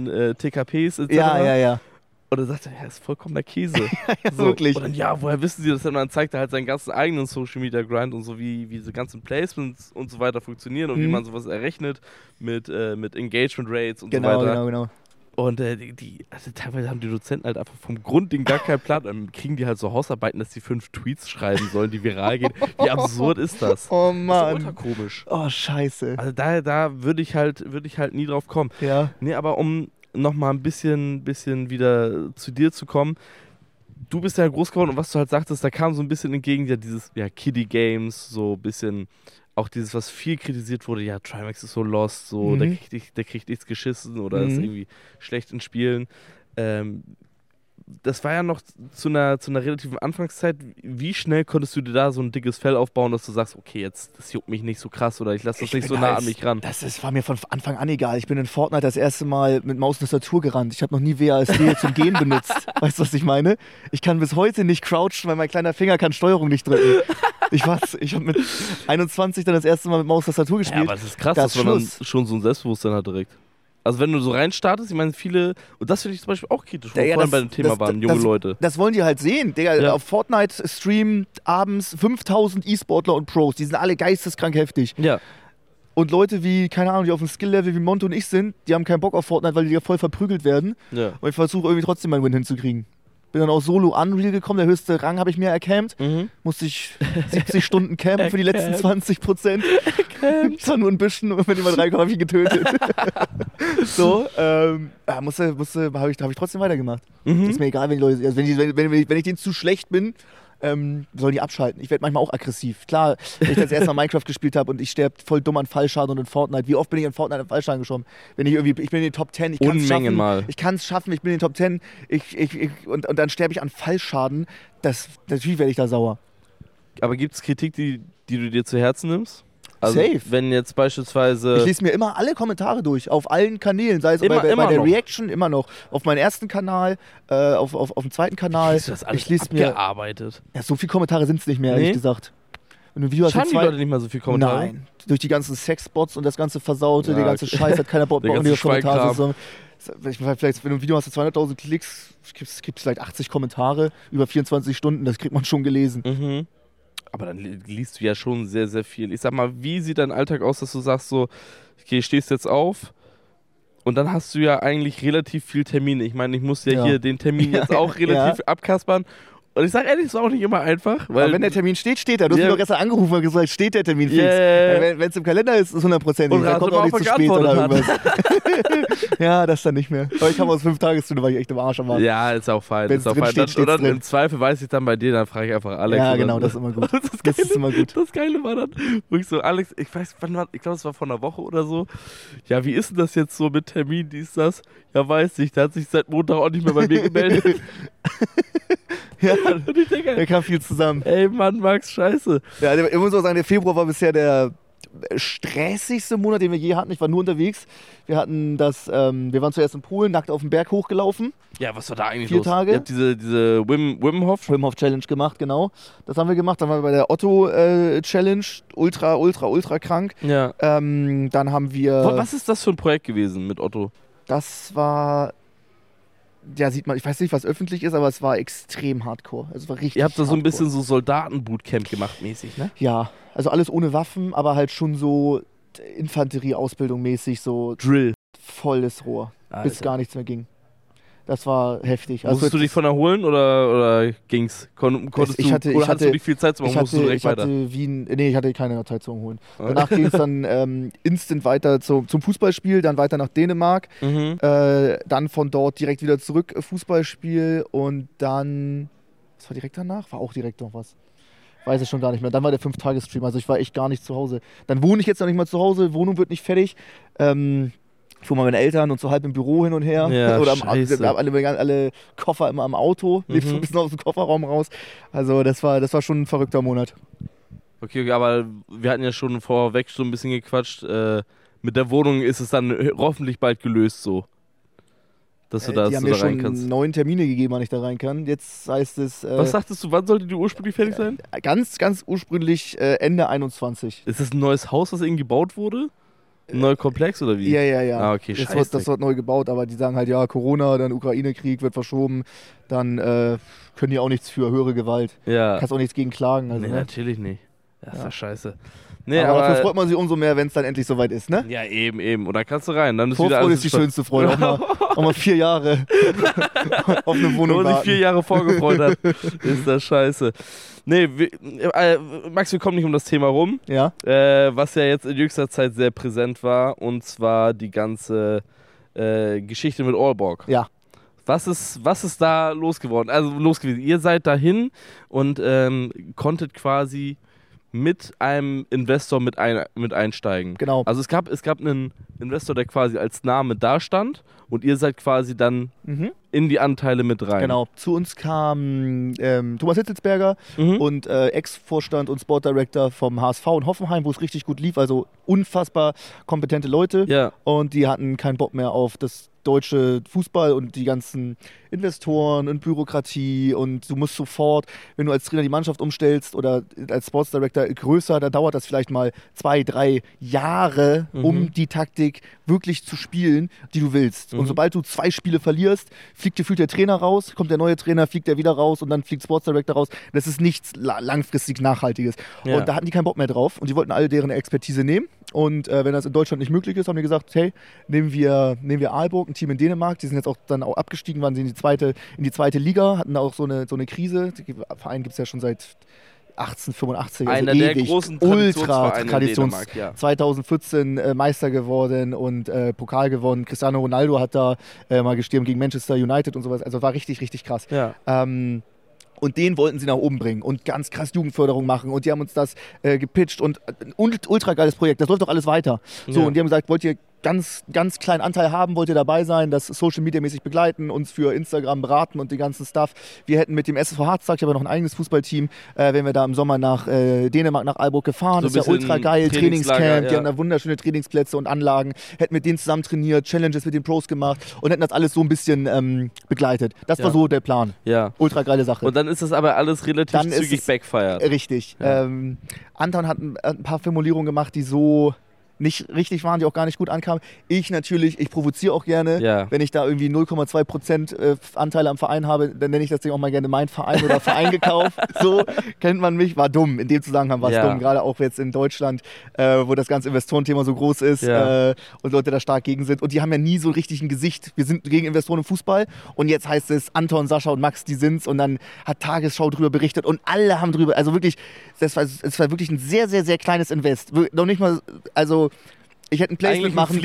TKPs etc. Ja. Und er sagt, ja, ist vollkommener Käse. So. Wirklich. Und dann, woher wissen Sie das denn? Und dann zeigt er halt seinen ganzen eigenen Social Media Grind und so, wie diese ganzen Placements und so weiter funktionieren und wie man sowas errechnet mit Engagement Rates und so weiter. Genau. Und also teilweise haben die Dozenten halt einfach vom Grundding gar keinen Plan. Dann kriegen die halt so Hausarbeiten, dass die 5 Tweets schreiben sollen, die viral gehen. Wie absurd ist das? Oh Mann. Das ist ultra komisch. Oh, scheiße. Also da würde ich halt nie drauf kommen. Ja. Nee, aber um nochmal ein bisschen wieder zu dir zu kommen. Du bist ja groß geworden und was du halt sagtest, da kam so ein bisschen entgegen ja dieses Kiddie-Games, so ein bisschen auch dieses, was viel kritisiert wurde, ja, Trimax ist so lost, so, der kriegt nichts geschissen oder ist irgendwie schlecht in Spielen. Das war ja noch zu einer relativen Anfangszeit. Wie schnell konntest du dir da so ein dickes Fell aufbauen, dass du sagst, okay, das juckt mich nicht so krass oder ich lasse das nicht so nah an mich ran? War mir von Anfang an egal. Ich bin in Fortnite das erste Mal mit Maus und Tastatur gerannt. Ich habe noch nie WASD zum Gehen benutzt. Weißt du, was ich meine? Ich kann bis heute nicht crouchen, weil mein kleiner Finger kann Steuerung nicht drücken. Ich habe mit 21 dann das erste Mal mit Maus und Tastatur gespielt. Ja, aber das ist krass, dass man dann schon so ein Selbstbewusstsein hat direkt. Also wenn du so reinstartest, ich meine viele, und das finde ich zum Beispiel auch kritisch, wo wir vorhin bei dem Thema waren, junge Leute. Das wollen die halt sehen. Digga, auf Fortnite streamen abends 5000 E-Sportler und Pros, die sind alle geisteskrank heftig. Ja. Und Leute wie, keine Ahnung, die auf dem Skill-Level wie Monte und ich sind, die haben keinen Bock auf Fortnite, weil die ja voll verprügelt werden. Ja. Und ich versuche irgendwie trotzdem meinen Win hinzukriegen. Bin dann auch solo Unreal gekommen, der höchste Rang habe ich mir ercampt. Musste ich 70 Stunden campen für die letzten 20%. Ich war nur ein bisschen, und wenn jemand reinkommt, habe ich ihn getötet. So, habe ich trotzdem weitergemacht. Ist mir egal, wenn die Leute, also wenn ich denen zu schlecht bin, sollen die abschalten. Ich werde manchmal auch aggressiv. Klar, wenn ich das erste Mal Minecraft gespielt habe und ich sterbe voll dumm an Fallschaden und in Fortnite. Wie oft bin ich in Fortnite an Fallschaden geschoben? Ich bin in den Top 10, ich kann es schaffen. Ich kann es schaffen, ich bin in den Top 10 und dann sterbe ich an Fallschaden. Natürlich werde ich da sauer. Aber gibt es Kritik, die du dir zu Herzen nimmst? Also, safe. Wenn jetzt beispielsweise... Ich lese mir immer alle Kommentare durch, auf allen Kanälen, sei es bei der Reaction, immer noch. Auf meinem ersten Kanal, auf dem zweiten Kanal. Hast du das alles abgearbeitet? Ja, so viele Kommentare sind es nicht mehr, ehrlich gesagt. Wenn du Schreiben die Leute nicht mal so viele Kommentare? Nein, durch die ganzen Sexbots und das ganze Versaute, der ganze Scheiß hat keiner Bock auf die Kommentare. Vielleicht, wenn du ein Video hast, 200.000 Klicks, gibt es vielleicht 80 Kommentare über 24 Stunden, das kriegt man schon gelesen. Aber dann liest du ja schon sehr, sehr viel. Ich sag mal, wie sieht dein Alltag aus, dass du sagst so, okay, stehst jetzt auf und dann hast du ja eigentlich relativ viel Termine. Ich meine, ich muss ja hier den Termin jetzt auch relativ abkaspern. Und ich sage ehrlich, es war auch nicht immer einfach. Weil wenn der Termin steht, steht er. Du hast mich doch gestern angerufen und gesagt, steht der Termin fix. Wenn es im Kalender ist, ist 100%. Da kommt auch nicht zu spät oder irgendwas. Ja, das dann nicht mehr. Aber ich habe aus 5 Tagesstunden, weil ich echt im Arsch am Arsch. Ja, ist auch fein. Oder im Zweifel weiß ich dann bei dir, dann frage ich einfach Alex. Ja, genau, das ist immer gut. Das ist immer gut. Das Geile war dann, wo ich so, Alex, ich glaube, es war vor einer Woche oder so. Ja, wie ist denn das jetzt so mit Termin, dies, das? Ja, weiß ich, der hat sich seit Montag auch nicht mehr bei mir gemeldet. Ja, da kam viel zusammen. Ey, Mann, Max, scheiße. Ja, ich muss auch sagen, der Februar war bisher der stressigste Monat, den wir je hatten. Ich war nur unterwegs. Wir waren zuerst in Polen, nackt auf den Berg hochgelaufen. Ja, was war da eigentlich 4 los? Tage. Ihr habt diese Wim Hof Challenge gemacht, genau. Das haben wir gemacht. Dann waren wir bei der Otto Challenge. Ultra krank. Ja. Dann haben wir... Was ist das für ein Projekt gewesen mit Otto? Das war... Ja, sieht man, ich weiß nicht, was öffentlich ist, aber es war extrem hardcore. Also war richtig. Ihr habt da so hardcore. ein bisschen so Soldaten-Bootcamp gemacht mäßig, ne? Ja, also alles ohne Waffen, aber halt schon so Infanterie-Ausbildung mäßig, so Drill. Volles Rohr, Alter. bis gar nichts mehr ging. Das war heftig. Musstest du dich von erholen oder ging's? Hattest du nicht viel Zeit zu machen? Ich hatte keine Zeit zum Holen. Danach ging es dann instant weiter zum Fußballspiel, dann weiter nach Dänemark, dann von dort direkt wieder zurück Fußballspiel und dann, was war direkt danach? War auch direkt noch was. Weiß ich schon gar nicht mehr. Dann war der 5-Tage-Stream, also ich war echt gar nicht zu Hause. Dann wohne ich jetzt noch nicht mal zu Hause, Wohnung wird nicht fertig. Ich fuhr mal meine Eltern und so halb im Büro hin und her. Ja, oder alle Koffer immer am Auto. Lebst so ein bisschen aus dem Kofferraum raus. Also das war schon ein verrückter Monat. Okay, aber wir hatten ja schon vorweg so ein bisschen gequatscht. Mit der Wohnung ist es dann hoffentlich bald gelöst so. Dass du da rein kannst. Die haben mir schon 9 Termine gegeben, wann ich da rein kann. Jetzt heißt es... Was sagtest du, wann sollte die ursprünglich fertig sein? Ganz ursprünglich Ende 21. Ist das ein neues Haus, was irgendwie gebaut wurde? Ein neuer Komplex oder wie? Ja. Ah, okay, scheiße. Das wird neu gebaut, aber die sagen halt, ja, Corona, dann Ukraine-Krieg wird verschoben, dann können die auch nichts für höhere Gewalt. Ja. Kannst auch nichts gegen klagen. Also, nee, ne? Natürlich nicht. Das ist ja scheiße. Nee, aber dafür freut man sich umso mehr, wenn es dann endlich soweit ist, ne? Ja, eben. Und dann kannst du rein. Dann ist Vorfreude wieder alles ist die schönste Freude. Auch mal 4 Jahre auf eine Wohnung warten. Wenn man sich 4 Jahre vorgefreut hat, ist das scheiße. Nee, Max, wir kommen nicht um das Thema rum. Ja. Was ja jetzt in jüngster Zeit sehr präsent war, und zwar die ganze Geschichte mit Aalborg. Ja. Was ist da los gewesen? Ihr seid dahin und konntet quasi mit einem Investor mit einsteigen. Genau. Also es gab einen Investor, der quasi als Name da stand, und ihr seid quasi dann in die Anteile mit rein. Genau. Zu uns kam Thomas Hitzelsberger und Ex-Vorstand und Sportdirektor vom HSV in Hoffenheim, wo es richtig gut lief. Also unfassbar kompetente Leute. Ja. Und die hatten keinen Bock mehr auf das deutsche Fußball und die ganzen Investoren und Bürokratie, und du musst sofort, wenn du als Trainer die Mannschaft umstellst oder als Sports Director größer, da dauert das vielleicht mal 2-3 Jahre, um die Taktik wirklich zu spielen, die du willst. Und sobald du 2 Spiele verlierst, fliegt der Trainer raus, kommt der neue Trainer, fliegt der wieder raus und dann fliegt Sports Director raus. Das ist nichts langfristig Nachhaltiges. Ja. Und da hatten die keinen Bock mehr drauf und die wollten alle deren Expertise nehmen. Und wenn das in Deutschland nicht möglich ist, haben die gesagt, hey, nehmen wir Aalborg, ein Team in Dänemark, die sind jetzt auch dann auch abgestiegen, waren sie in die zweite Liga, hatten da auch so eine Krise. Den Verein gibt es ja schon seit 1885, also einer ewig, der großen Ultra-Traditions. Ja. 2014 Meister geworden und Pokal gewonnen. Cristiano Ronaldo hat da mal gestürmt gegen Manchester United und sowas. Also war richtig, richtig krass. Ja. Und den wollten sie nach oben bringen und ganz krass Jugendförderung machen. Und die haben uns das gepitcht und ein ultra geiles Projekt. Das läuft doch alles weiter. So, und die haben gesagt, wollt ihr ganz kleinen Anteil haben, wollt ihr dabei sein, das Social Media mäßig begleiten, uns für Instagram beraten und den ganzen Stuff. Wir hätten mit dem SSV Harztag, ich habe ja noch ein eigenes Fußballteam, wären wir da im Sommer nach Dänemark, nach Aalborg gefahren. So, das ist ja ultra geil, Trainingscamp, die haben da wunderschöne Trainingsplätze und Anlagen, hätten mit denen zusammen trainiert, Challenges mit den Pros gemacht und hätten das alles so ein bisschen begleitet. Das war so der Plan. Ja. Ultra geile Sache. Und dann ist das aber alles relativ zügig backfired. Richtig. Ja. Anton hat ein paar Formulierungen gemacht, die so nicht richtig waren, die auch gar nicht gut ankamen. Ich provoziere auch gerne. Wenn ich da irgendwie 0,2% Anteile am Verein habe, dann nenne ich das Ding auch mal gerne mein Verein oder Verein gekauft. So kennt man mich. War dumm. In dem Zusammenhang war es dumm. Gerade auch jetzt in Deutschland, wo das ganze Investorenthema so groß ist und Leute da stark gegen sind. Und die haben ja nie so richtig ein Gesicht. Wir sind gegen Investoren im Fußball und jetzt heißt es Anton, Sascha und Max, die sind's, und dann hat Tagesschau drüber berichtet und alle haben drüber, also wirklich, es war wirklich ein sehr, sehr, sehr kleines Invest. Noch nicht mal, also ich hätte ein Placement machen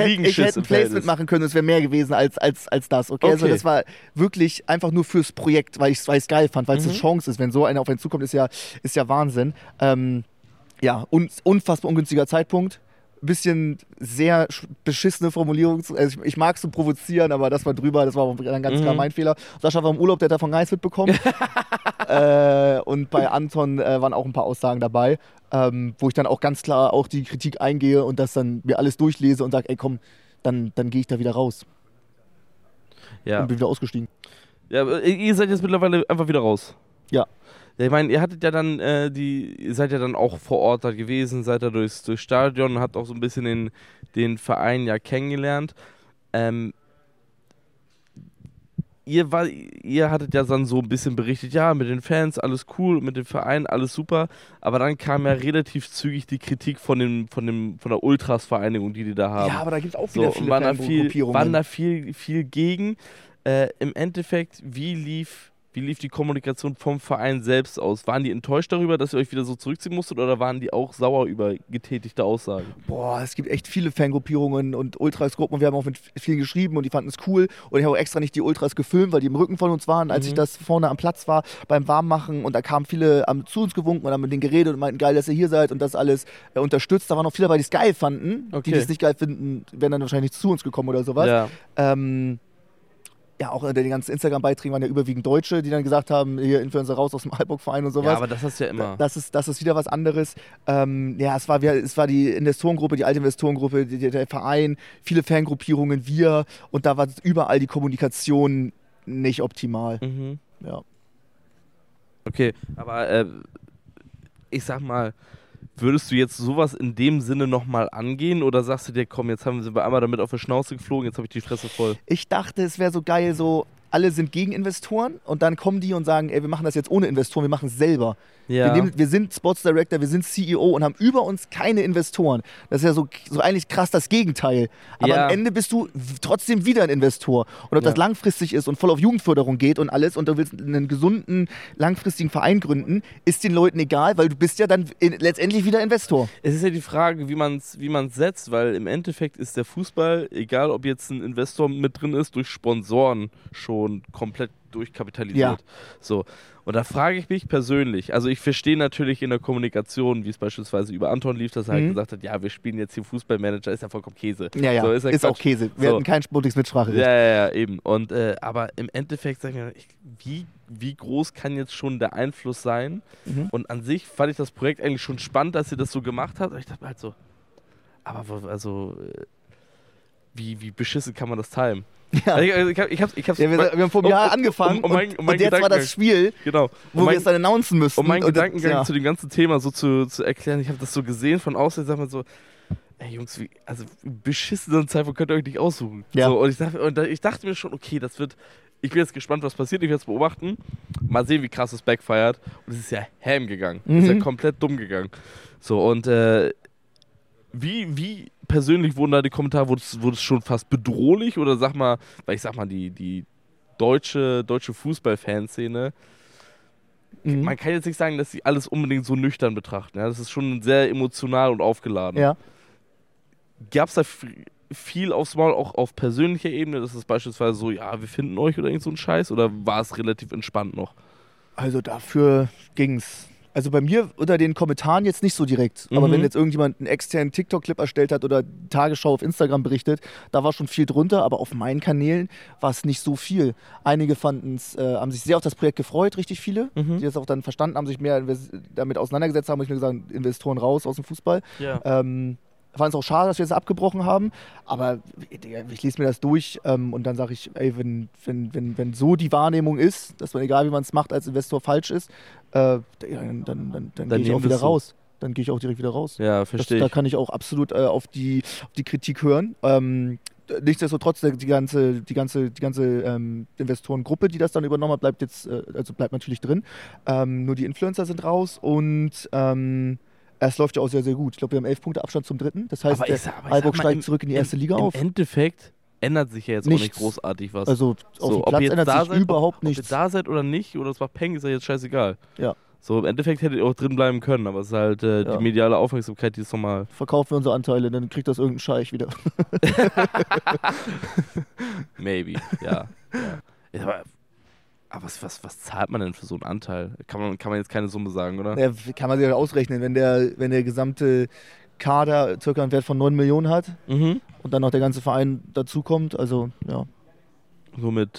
können, es wäre mehr gewesen als das. Okay? Also das war wirklich einfach nur fürs Projekt, weil ich es geil fand, weil es eine Chance ist. Wenn so einer auf einen zukommt, ist ja Wahnsinn. Unfassbar ungünstiger Zeitpunkt. bisschen sehr beschissene Formulierung. Also ich mag es so provozieren, aber das war drüber, das war dann ganz klar mein Fehler. Sascha war im Urlaub, der hat davon gar nichts mitbekommen. Und bei Anton waren auch ein paar Aussagen dabei, wo ich dann auch ganz klar auch die Kritik eingehe und das dann mir alles durchlese und sage, ey komm, dann gehe ich da wieder raus. Ja. Und bin wieder ausgestiegen. Ja, aber ihr seid jetzt mittlerweile einfach wieder raus. Ja. Ja, ich meine, ihr hattet ja dann ihr seid ja dann auch vor Ort da gewesen, seid da durchs Stadion, habt auch so ein bisschen den Verein ja kennengelernt. Ihr hattet ja dann so ein bisschen berichtet, ja, mit den Fans alles cool, mit dem Verein alles super, aber dann kam ja relativ zügig die Kritik von der Ultras-Vereinigung, die da haben. Ja, aber da gibt es auch wieder viele Fangruppierungen. Waren da viel gegen. Im Endeffekt, wie lief die Kommunikation vom Verein selbst aus? Waren die enttäuscht darüber, dass ihr euch wieder so zurückziehen musstet oder waren die auch sauer über getätigte Aussagen? Boah, es gibt echt viele Fangruppierungen und Ultras-Gruppen und wir haben auch mit vielen geschrieben und die fanden es cool und ich habe auch extra nicht die Ultras gefilmt, weil die im Rücken von uns waren, als ich das vorne am Platz war beim Warmmachen und da kamen viele zu uns gewunken und haben mit denen geredet und meinten, geil, dass ihr hier seid und das alles unterstützt. Da waren auch viele dabei, die es geil fanden. Okay. Die es nicht geil finden, wären dann wahrscheinlich nicht zu uns gekommen oder sowas. Ja. Ja, auch in den ganzen Instagram-Beiträgen waren ja überwiegend Deutsche, die dann gesagt haben, hier Influencer raus aus dem Aalborg-Verein und sowas. Ja, aber das ist ja immer. Das ist wieder was anderes. Ja, es war die Investorengruppe, die alte Investorengruppe, der Verein, viele Fangruppierungen, wir und da war überall die Kommunikation nicht optimal. Ja. Okay, aber ich sag mal, würdest du jetzt sowas in dem Sinne nochmal angehen oder sagst du dir, komm, jetzt sind wir einmal damit auf die Schnauze geflogen, jetzt habe ich die Fresse voll? Ich dachte, es wäre so geil, so alle sind gegen Investoren und dann kommen die und sagen, ey, wir machen das jetzt ohne Investoren, wir machen es selber. Ja. Wir sind Sports Director, wir sind CEO und haben über uns keine Investoren. Das ist ja so eigentlich krass das Gegenteil. Aber am Ende bist du trotzdem wieder ein Investor. Und ob das langfristig ist und voll auf Jugendförderung geht und alles und du willst einen gesunden, langfristigen Verein gründen, ist den Leuten egal, weil du bist ja dann letztendlich wieder Investor. Es ist ja die Frage, wie man's setzt, weil im Endeffekt ist der Fußball, egal ob jetzt ein Investor mit drin ist, durch Sponsoren schon komplett durchkapitalisiert. Ja. So. Und da frage ich mich persönlich, also ich verstehe natürlich in der Kommunikation, wie es beispielsweise über Anton lief, dass er halt gesagt hat, ja, wir spielen jetzt hier Fußballmanager, ist ja vollkommen Käse. Ja, ja, so, ist auch Käse. Wir hatten kein sportliches Mitspracherecht. Ja, eben. Und, aber im Endeffekt sage ich mir, wie groß kann jetzt schon der Einfluss sein? Und an sich fand ich das Projekt eigentlich schon spannend, dass ihr das so gemacht habt. Und ich dachte halt so, aber also, wie beschissen kann man das timen? Ja. Wir haben vor einem Jahr angefangen und jetzt war das Spiel, genau, wo wir es dann announcen müssten. Um meinen Gedankengang zu dem ganzen Thema so zu erklären, ich habe das so gesehen von außen, ich sag mal so, ey Jungs, wie beschissenen Zeitpunkt könnt ihr euch nicht aussuchen. Ja. So, und ich dachte mir schon, okay, ich bin jetzt gespannt, was passiert, ich werde es beobachten, mal sehen, wie krass es backfired und es ist ja ham gegangen, es ist ja komplett dumm gegangen. So, und wie persönlich wurden da die Kommentare, wurde es schon fast bedrohlich oder die deutsche Fußballfanszene, man kann jetzt nicht sagen, dass sie alles unbedingt so nüchtern betrachten. Ja? Das ist schon sehr emotional und aufgeladen. Ja. Gab es da viel aufs Maul, auch auf persönlicher Ebene, dass es beispielsweise so, ja, wir finden euch oder irgend so ein Scheiß, oder war es relativ entspannt noch? Also dafür ging's. Also bei mir unter den Kommentaren jetzt nicht so direkt. Aber wenn jetzt irgendjemand einen externen TikTok-Clip erstellt hat oder Tagesschau auf Instagram berichtet, da war schon viel drunter. Aber auf meinen Kanälen war es nicht so viel. Einige haben sich sehr auf das Projekt gefreut, richtig viele. Die das auch dann verstanden haben, sich mehr damit auseinandergesetzt haben. Und ich mir gesagt, Investoren raus aus dem Fußball. Ja. Fand es auch schade, dass wir es abgebrochen haben, aber ich lese mir das durch und dann sage ich, ey, wenn so die Wahrnehmung ist, dass man, egal wie man es macht, als Investor falsch ist, dann gehe ich auch wieder raus. Dann gehe ich auch direkt wieder raus. Ja, verstehe ich. Da kann ich auch absolut auf die Kritik hören. Nichtsdestotrotz, die ganze Investorengruppe, die das dann übernommen hat, bleibt natürlich drin. Nur die Influencer sind raus und es läuft ja auch sehr, sehr gut. Ich glaube, wir haben 11 Punkte Abstand zum Dritten. Das heißt, Aalborg steigt zurück in die erste Liga auf. Im Endeffekt ändert sich ja jetzt auch nicht großartig was. Also auf dem Platz ändert sich überhaupt nichts. Ob ihr da seid oder nicht, oder es macht Peng, ist ja jetzt scheißegal. Ja. So, im Endeffekt hättet ihr auch drin bleiben können, aber es ist halt die mediale Aufmerksamkeit, die ist normal. Verkaufen wir unsere Anteile, dann kriegt das irgendein Scheich wieder. Maybe, ja. Aber was zahlt man denn für so einen Anteil? Kann man jetzt keine Summe sagen, oder? Ja, kann man sich ja ausrechnen, wenn der gesamte Kader circa einen Wert von 9 Millionen hat und dann noch der ganze Verein dazukommt. Also, ja. So mit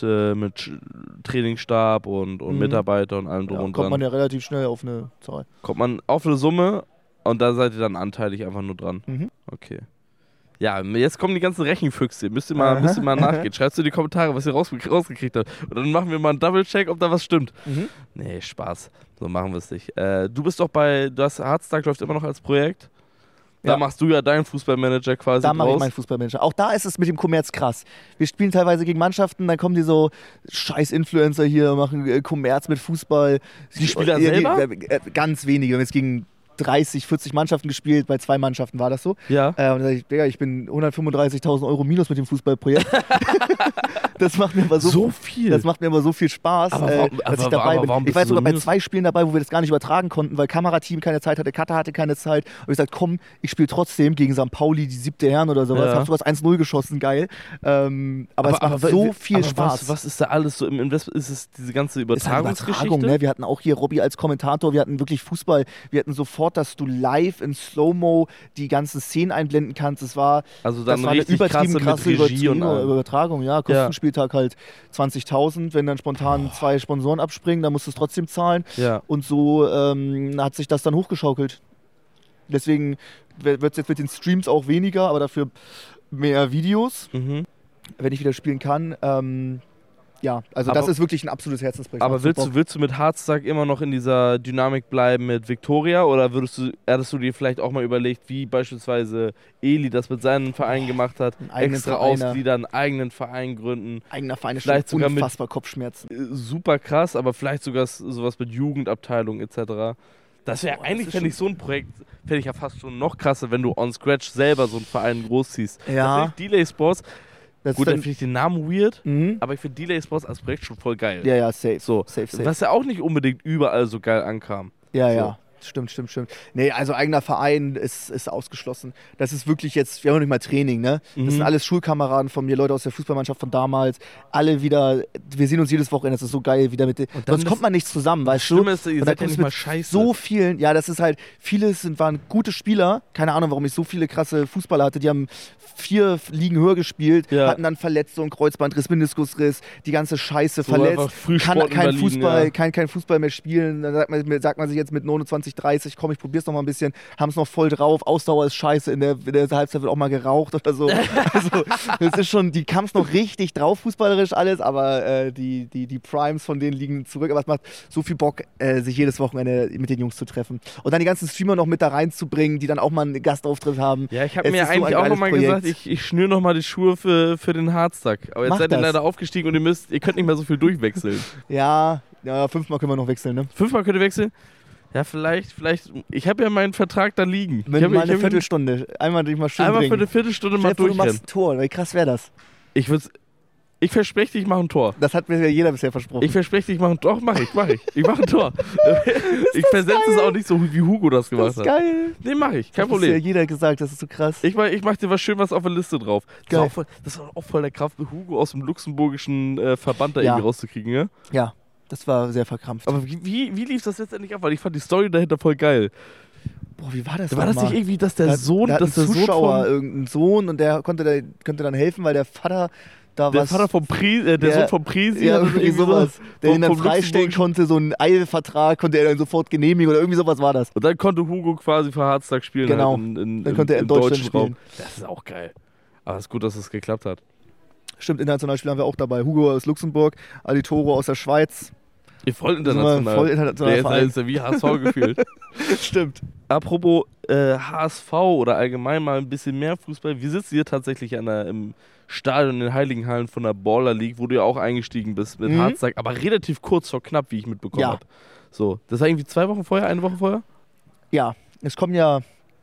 Trainingsstab und Mitarbeiter und allem drum und dran. Kommt man ja relativ schnell auf eine Zahl. Kommt man auf eine Summe und da seid ihr dann anteilig einfach nur dran. Okay. Ja, jetzt kommen die ganzen Rechenfüchse. Müsst ihr mal nachgehen. Schreibt in die Kommentare, was ihr rausgekriegt habt. Und dann machen wir mal einen Double-Check, ob da was stimmt. Nee, Spaß. So machen wir es nicht. Du bist doch das Hardstack läuft immer noch als Projekt. Da machst du ja deinen Fußballmanager quasi Da mache ich meinen Fußballmanager. Auch da ist es mit dem Kommerz krass. Wir spielen teilweise gegen Mannschaften, dann kommen die so scheiß Influencer hier, machen Kommerz mit Fußball. Die Spieler selber? Ganz wenige. Wir haben jetzt gegen 30, 40 Mannschaften gespielt, bei 2 Mannschaften war das so. Ja. Und dann sag ich, Digga, ich bin 135.000 Euro minus mit dem Fußballprojekt. Das macht mir aber so viel. Das macht mir aber so viel Spaß, dass ich dabei bin. Ich war sogar bei 2 Spielen dabei, wo wir das gar nicht übertragen konnten, weil Kamerateam keine Zeit hatte, Cutter hatte keine Zeit. Und ich gesagt, komm, ich spiele trotzdem gegen St. Pauli, die 7. Herren oder sowas. Ja. Hab sowas 1-0 geschossen, geil. Aber es macht so viel Spaß. Was ist da alles so im Investment? Ist es diese ganze Übertragungsgeschichte? Übertragung, ne? Wir hatten auch hier Robby als Kommentator, wir hatten wirklich Fußball, wir hatten sofort, dass du live in Slow-Mo die ganzen Szenen einblenden kannst. Das war eine übertrieben krasse Übertragung. Ja, Kostenspieltag halt 20.000, wenn dann spontan 2 Sponsoren abspringen, dann musst du es trotzdem zahlen. Ja. Und so hat sich das dann hochgeschaukelt. Deswegen wird es jetzt mit den Streams auch weniger, aber dafür mehr Videos, wenn ich wieder spielen kann. Ja, also das ist wirklich ein absolutes Herzensprojekt. Aber willst du mit Hardstack immer noch in dieser Dynamik bleiben mit Victoria oder hättest du dir vielleicht auch mal überlegt, wie beispielsweise Eli das mit seinem Verein gemacht hat, extra Ausglieder, einen eigenen Verein gründen? Eigener Verein ist vielleicht sogar unfassbar Kopfschmerzen. Super krass, aber vielleicht sogar sowas mit Jugendabteilung etc. Das wäre eigentlich, fände ich so ein Projekt, fände ich ja fast schon noch krasser, wenn du on Scratch selber so einen Verein großziehst. Ja. Delay Sports. Gut, dann finde ich den Namen weird, aber ich finde Delay Sports als Projekt schon voll geil. Ja, safe. So, safe. Was ja auch nicht unbedingt überall so geil ankam. Ja. Stimmt. Nee, also eigener Verein ist ausgeschlossen. Das ist wirklich jetzt, wir haben noch nicht mal Training, ne? Das sind alles Schulkameraden von mir, Leute aus der Fußballmannschaft von damals. Alle wieder, wir sehen uns jedes Wochenende, das ist so geil, wieder mit sonst kommt man nicht zusammen, weißt du? Schlimm ist, ihr seid ja nicht mal scheiße. So vielen, ja, das ist halt, viele waren gute Spieler, keine Ahnung, warum ich so viele krasse Fußballer hatte, die haben 4 Ligen höher gespielt, hatten dann Verletzungen, Kreuzbandriss, Meniskusriss, die ganze Scheiße, so verletzt, kann kein Fußball mehr spielen, dann sagt man sich jetzt mit 29, 30, komm, ich probier's noch mal ein bisschen, haben es noch voll drauf, Ausdauer ist scheiße, in der Halbzeit wird auch mal geraucht oder so. Also, das ist schon, die kamen noch richtig drauf, fußballerisch alles, aber die Primes von denen liegen zurück, aber es macht so viel Bock, sich jedes Wochenende mit den Jungs zu treffen. Und dann die ganzen Streamer noch mit da reinzubringen, die dann auch mal einen Gastauftritt haben. Ja, ich habe mir eigentlich auch noch mal gesagt, ich schnüre noch mal die Schuhe für den Hardstack. Aber jetzt seid ihr leider aufgestiegen und ihr könnt nicht mehr so viel durchwechseln. Ja, 5-mal können wir noch wechseln, ne? 5-mal könnt ihr wechseln? Ja, vielleicht. Ich habe ja meinen Vertrag da liegen. Mal eine Viertelstunde. Einmal dich mal schön einmal für eine Viertelstunde mal durchrennen. Du machst ein Tor. Wie krass wäre das? Ich verspreche dir, ich mache ein Tor. Das hat mir ja jeder bisher versprochen. Ich verspreche dir, ich mache ein Tor. Mach ich. Ich mache ein Tor. Ich versetze es auch nicht so, wie Hugo das gemacht hat. Das ist geil. Nee, mache ich. Kein Problem. Das hat ja jeder gesagt, das ist so krass. Ich mach dir was Schönes auf der Liste drauf. Geil. Das war auch voll der Kraft, Hugo aus dem luxemburgischen Verband da irgendwie rauszukriegen, ja? Ja. Das war sehr verkrampft. Aber wie lief das letztendlich ab? Weil ich fand die Story dahinter voll geil. Boah, wie war das? War das nicht irgendwie, dass der Sohn, dass der Zuschauer, irgendein Sohn und der konnte dann helfen, weil der Vater da der Vater vom der Sohn vom Presi, ja, irgendwie sowas, der ihn dann freistellen konnte, so einen Eilvertrag konnte er dann sofort genehmigen oder irgendwie sowas war das. Und dann konnte Hugo quasi für Hardstack spielen. Genau. Halt dann konnte er in Deutschland spielen. Das ist auch geil. Aber es ist gut, dass es geklappt hat. Stimmt, international spielen wir auch dabei. Hugo aus Luxemburg, Alitoro aus der Schweiz. Voll international. Voll international. Der ist ja wie HSV gefühlt. Stimmt. Apropos HSV oder allgemein mal ein bisschen mehr Fußball. Wir sitzen hier tatsächlich im Stadion in den Heiligenhallen von der Baller League, wo du ja auch eingestiegen bist mit Hardstack, aber relativ kurz vor knapp, wie ich mitbekommen habe. So, das war irgendwie 2 Wochen vorher, 1 Woche vorher? Ja, es kommen ja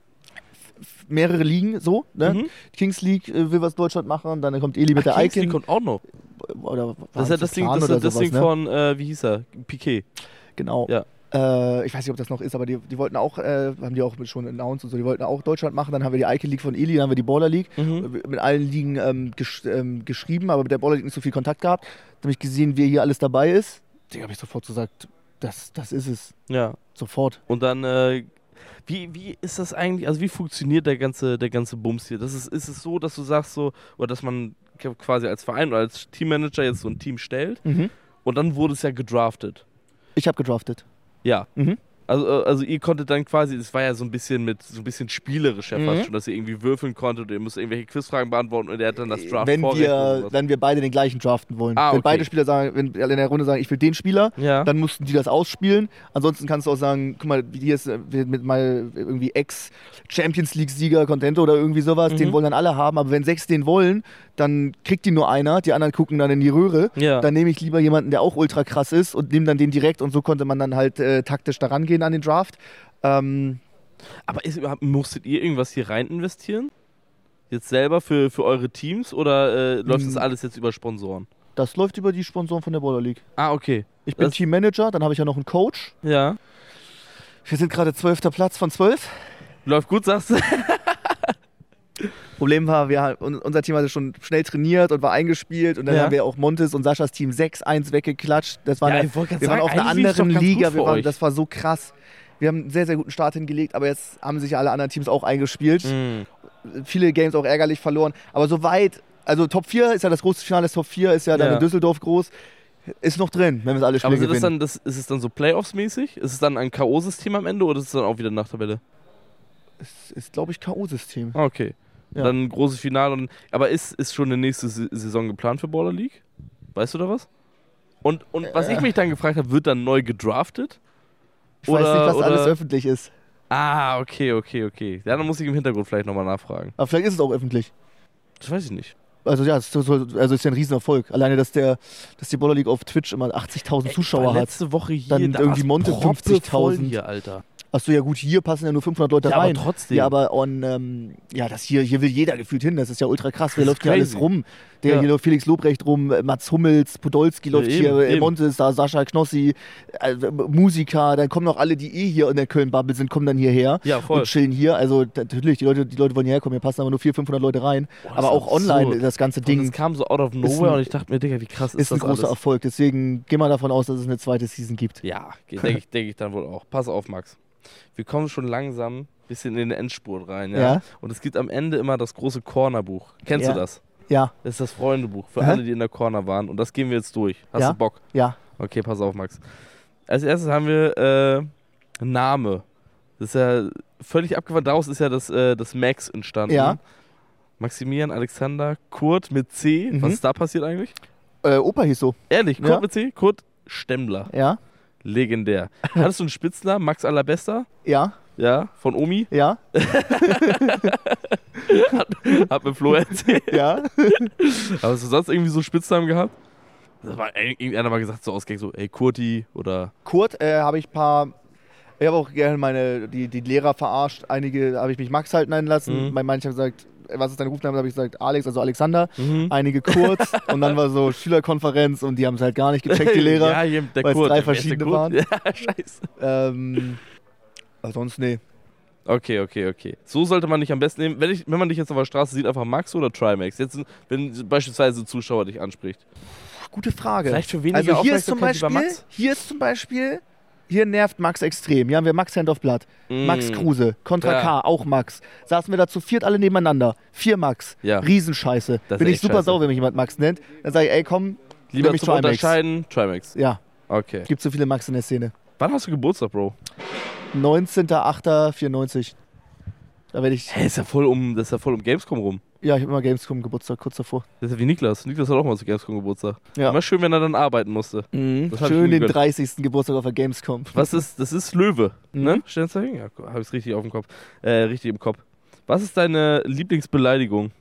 mehrere Ligen so, ne? Kings League will was Deutschland machen, dann kommt Eli mit der Icon. Kings League kommt auch noch. Oder das ist ja das Ding von, wie hieß er? Piquet. Genau. Ja. Ich weiß nicht, ob das noch ist, aber die wollten auch, haben die auch schon announced und so, die wollten auch Deutschland machen, dann haben wir die Icon League von Eli, dann haben wir die Baller League, mit allen Ligen geschrieben, aber mit der Baller League nicht so viel Kontakt gehabt. Da habe ich gesehen, wer hier alles dabei ist. Da habe ich sofort gesagt, das ist es. Ja. Sofort. Und dann Wie ist das eigentlich, also wie funktioniert der ganze Bums hier? Ist es so, dass du sagst so, oder dass man quasi als Verein oder als Teammanager jetzt so ein Team stellt und dann wurde es ja gedraftet? Ich habe gedraftet. Ja. Also ihr konntet dann quasi, es war ja so ein bisschen spielerisch ja fast schon, dass ihr irgendwie würfeln konntet und ihr müsst irgendwelche Quizfragen beantworten und er hat dann das Draft wenn wir beide den gleichen draften wollen. Wenn beide Spieler sagen, wenn in der Runde sagen, ich will den Spieler, dann mussten die das ausspielen. Ansonsten kannst du auch sagen, guck mal, hier ist mit mal irgendwie Ex-Champions-League-Sieger Contento oder irgendwie sowas, den wollen dann alle haben, aber wenn 6 den wollen, dann kriegt die nur einer, die anderen gucken dann in die Röhre. Ja. Dann nehme ich lieber jemanden, der auch ultra krass ist und nehme dann den direkt und so konnte man dann halt taktisch da rangehen an den Draft. Aber musstet ihr irgendwas hier rein investieren? Jetzt selber für eure Teams oder läuft das alles jetzt über Sponsoren? Das läuft über die Sponsoren von der Baller League. Ah, okay. Ich bin Teammanager, dann habe ich ja noch einen Coach. Ja. Wir sind gerade 12. Platz von 12. Läuft gut, sagst du? Problem war, unser Team hatte schon schnell trainiert und war eingespielt und dann haben wir auch Montes und Saschas Team 6-1 weggeklatscht. Wir waren auf einer anderen Liga, das war so krass. Wir haben einen sehr, sehr guten Start hingelegt, aber jetzt haben sich alle anderen Teams auch eingespielt. Viele Games auch ärgerlich verloren, aber soweit, also Top 4 ist ja das große Finale, das Top 4 ist ja dann in Düsseldorf groß. Ist noch drin, wenn wir alle Spiele gewinnen. Aber ist es dann so Playoffs-mäßig? Ist es dann ein K.O.-System am Ende oder ist es dann auch wieder Nachtabelle? Es ist, glaube ich, K.O.-System. Okay. Ja. Dann ein großes Finale. Aber ist schon eine nächste Saison geplant für Baller League? Weißt du da was? Und was ich mich dann gefragt habe, wird dann neu gedraftet? Ich weiß nicht, was alles öffentlich ist. Ah, okay. Ja, dann muss ich im Hintergrund vielleicht nochmal nachfragen. Aber vielleicht ist es auch öffentlich. Das weiß ich nicht. Also ja, es ist ja ein Riesenerfolg. Alleine, dass die Baller League auf Twitch immer 80.000 Zuschauer hat. Letzte Woche hier, dann irgendwie Monte 50.000. hier, Alter. Achso, ja gut, hier passen ja nur 500 Leute rein. Aber trotzdem. Ja, aber das hier will jeder gefühlt hin. Das ist ja ultra krass. Wer läuft hier alles rum? Hier läuft Felix Lobrecht rum, Mats Hummels, Podolski läuft hier, Montes, da Sascha Knossi, Musiker. Dann kommen noch alle, die hier in der Köln-Bubble sind, kommen dann hierher und chillen hier. Also natürlich, die Leute wollen hierher kommen. Hier passen aber nur 400-500 Leute rein. Aber auch online das ganze Ding. Das kam so out of nowhere und ich dachte mir, Digga, wie krass ist das ein großer Erfolg. Deswegen geh mal davon aus, dass es eine zweite Season gibt. Ja, denke ich dann wohl auch. Pass auf, Max. Wir kommen schon langsam ein bisschen in den Endspurt rein. Ja? Und es gibt am Ende immer das große Cornerbuch. Kennst du das? Ja. Das ist das Freundebuch für alle, die in der Corner waren. Und das gehen wir jetzt durch. Hast du Bock? Ja. Okay, pass auf, Max. Als erstes haben wir Name. Das ist ja völlig abgewandt. Daraus ist ja das Max entstanden. Ja. Maximilian Alexander Kurt mit C. Was ist da passiert eigentlich? Opa hieß so. Ehrlich? Kurt mit C? Kurt Stemmler. Ja. Legendär. Hattest du einen Spitznamen? Max Allerbester? Ja. Ja, von Omi? Ja. hat mir Flo erzählt. Ja. Aber hast du sonst irgendwie so Spitznamen gehabt? Das war irgendeiner mal gesagt, so ausging so, ey, Kurti oder... Kurt habe ich ich habe auch gerne die Lehrer verarscht. Einige habe ich mich Max halt nennen lassen. Manche haben gesagt, was ist dein Rufname? Da habe ich gesagt, Alex, also Alexander. Einige Kurt. Und dann war so Schülerkonferenz und die haben es halt gar nicht gecheckt, die Lehrer. Weil es 3 verschiedene waren. Ja, scheiße. Sonst nee. Okay. So sollte man dich am besten nehmen. Wenn man dich jetzt auf der Straße sieht, einfach Max oder Trimax? Jetzt, wenn beispielsweise ein Zuschauer dich anspricht. Gute Frage. Vielleicht für weniger Aufmerksamkeit über Max? Hier ist zum Beispiel... Hier nervt Max extrem. Hier haben wir Max Hand auf Blatt, Max Kruse, Contra K, auch Max. Saßen wir da zu 4 alle nebeneinander. 4 Max. Ja. Riesenscheiße. Bin ich super sauer, wenn mich jemand Max nennt. Dann sage ich, ey komm, lieber zum Unterscheiden, Trimax. Ja. Okay. Gibt so viele Max in der Szene. Wann hast du Geburtstag, Bro? 19.08.94. Da werde ich... Hey, das ist ja voll um Gamescom rum. Ja, ich habe immer Gamescom Geburtstag, kurz davor. Das ist ja wie Niklas. Niklas hat auch mal zu Gamescom Geburtstag. Ja. Immer schön, wenn er dann arbeiten musste. Schön den 30. Geburtstag auf der Gamescom. Das ist Löwe, ne? Sternzeichen? Ja, habe ich es richtig auf dem Kopf. Richtig im Kopf. Was ist deine Lieblingsbeleidigung?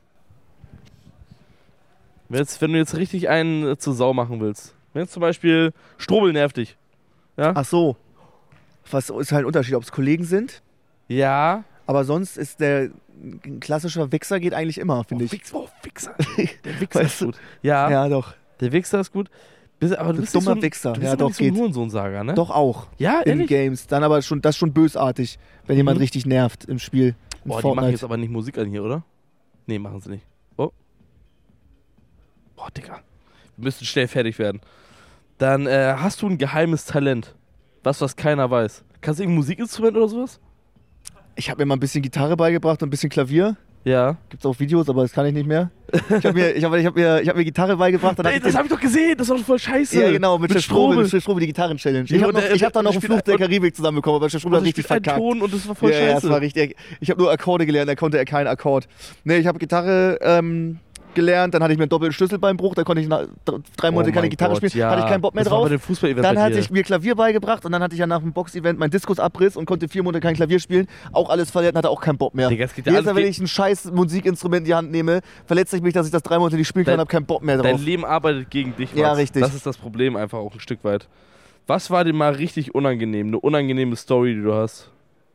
Wenn du jetzt richtig einen zur Sau machen willst. Wenn jetzt zum Beispiel Strobel nervt dich. Ja? Ach so. Was ist halt ein Unterschied, ob es Kollegen sind? Ja. Aber sonst ist ein klassischer Wichser geht eigentlich immer, finde ich. Wichser. Der Wichser ist gut. Ja, doch. Der Wichser ist gut. Aber du bist dummer so Wichser. Du bist doch geht. So ein Hurensohnsager, ne? Doch auch. Ja, in Games. Dann aber schon, das ist schon bösartig, wenn jemand richtig nervt im Spiel. Boah, die machen jetzt aber nicht Musik an hier, oder? Nee, machen sie nicht. Oh. Boah, Digga. Wir müssen schnell fertig werden. Dann hast du ein geheimes Talent. Was keiner weiß. Kannst du irgendein Musikinstrument oder sowas? Ich habe mir mal ein bisschen Gitarre beigebracht und ein bisschen Klavier. Ja. Gibt's auch Videos, aber das kann ich nicht mehr. Ich hab mir Gitarre beigebracht. Ey, das habe ich doch gesehen, das ist doch voll scheiße. Ja, genau, mit Strobel, die Gitarren-Challenge. Ich hab da noch einen Fluch der Karibik zusammenbekommen, aber der Strobel hat richtig verkackt. Ton und das war voll scheiße. Ja, das war richtig. Ich habe nur Akkorde gelernt, da konnte er keinen Akkord. Nee, ich habe Gitarre gelernt, dann hatte ich mir einen doppelten Schlüsselbeinbruch, da konnte ich 3 Monate keine Gitarre spielen, hatte ich keinen Bock mehr drauf. Dann hatte ich mir Klavier beigebracht und dann hatte ich ja nach dem Boxevent meinen Diskusabriss und konnte 4 Monate kein Klavier spielen. Auch alles verletzt und hatte auch keinen Bock mehr. Digga, jetzt, wenn ich ein scheiß Musikinstrument in die Hand nehme, verletze ich mich, dass ich das 3 Monate nicht spielen kann und habe keinen Bock mehr drauf. Dein Leben arbeitet gegen dich, Max. Ja, richtig. Das ist das Problem einfach auch ein Stück weit. Was war dir mal richtig unangenehm? Eine unangenehme Story, die du hast?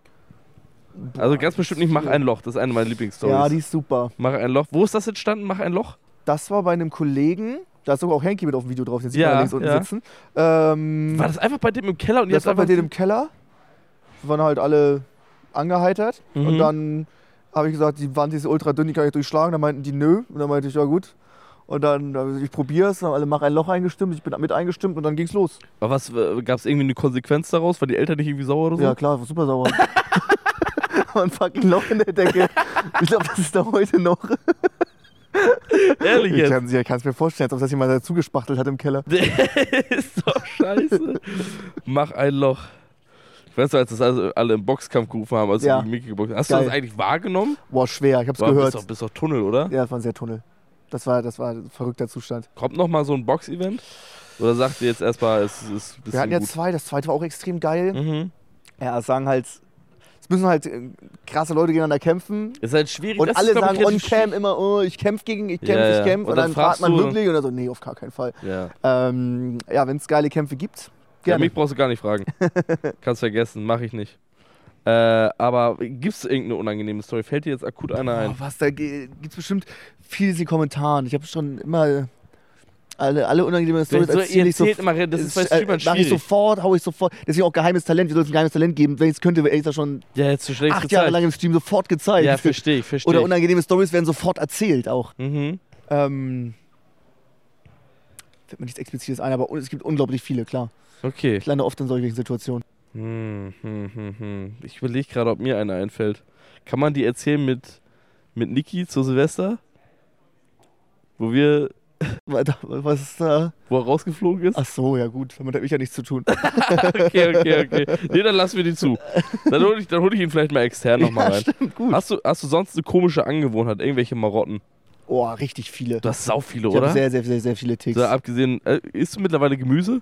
Also ganz bestimmt nicht Mach ein Loch, das ist eine meiner Lieblingsstories. Ja, die ist super. Mach ein Loch. Wo ist das entstanden, Mach ein Loch? Das war bei einem Kollegen, da ist sogar auch Henki mit auf dem Video drauf, den sieht man links unten sitzen. War das einfach bei dem im Keller? Und das war bei dem im Keller. Wir waren halt alle angeheitert. Und dann habe ich gesagt, die Wand ist ultra dünn, die kann ich durchschlagen. Dann meinten die, nö. Und dann meinte ich, ja gut. Und dann, ich probier's, dann haben alle Mach ein Loch eingestimmt, ich bin mit eingestimmt und dann ging's los. Aber gab es irgendwie eine Konsequenz daraus? War die Eltern nicht irgendwie sauer oder so? Ja klar, war super sauer. Ein fucking Loch in der Decke. Ich glaube, das ist da heute noch. Ehrlich jetzt? Ich kann es mir vorstellen, als ob das jemand dazu gespachtelt hat im Keller. Ist doch scheiße. Mach ein Loch. Weißt du, als das alle im Boxkampf gerufen haben, als die Mickey geboxt haben. Hast du das eigentlich wahrgenommen? Boah, schwer, ich hab's gehört. Bist doch Tunnel, oder? Ja, das war ein sehr Tunnel. Das war ein verrückter Zustand. Kommt noch mal so ein Box-Event? Oder sagt ihr jetzt erstmal, es ist ein bisschen Wir hatten ja gut? 2, das zweite war auch extrem geil. Ja, sagen halt, es müssen halt krasse Leute gegeneinander kämpfen. Ist halt schwierig. Und alle sagen on-cam immer, oh, ich kämpfe. Und dann fragt man wirklich und dann so, nee, auf gar keinen Fall. Ja, wenn es geile Kämpfe gibt, gerne. Ja, mich brauchst du gar nicht fragen. Kannst vergessen, mach ich nicht. Aber gibt es irgendeine unangenehme Story? Fällt dir jetzt akut einer ein? Da gibt's bestimmt viel in den Kommentaren. Ich habe schon immer alle unangenehmen Storys erzähle ich sofort. Das ist bei Streamern schwierig. Hau ich sofort. Deswegen auch geheimes Talent. Wir sollten ein geheimes Talent geben. Wenn ich es könnte, wäre ich das schon jetzt 8 Jahre lang im Stream sofort gezeigt. Ja, verstehe ich. Oder unangenehme Storys werden sofort erzählt auch. Fällt mir nichts Explizites ein, aber es gibt unglaublich viele, klar. Okay. Ich lande oft in solchen Situationen. Ich überlege gerade, ob mir einer einfällt. Kann man die erzählen mit Niki zu Silvester? Wo wir... Was ist da? Wo er rausgeflogen ist? Ach so, ja gut. Damit habe ich ja nichts zu tun. Okay. Nee, dann lassen wir die zu. Dann hol ich ihn vielleicht mal extern nochmal rein. Stimmt, gut. Hast du sonst eine komische Angewohnheit? Irgendwelche Marotten? Oh, richtig viele. Du hast sau viele, oder? Ich habe sehr, sehr, sehr, sehr viele Ticks. So, abgesehen, isst du mittlerweile Gemüse?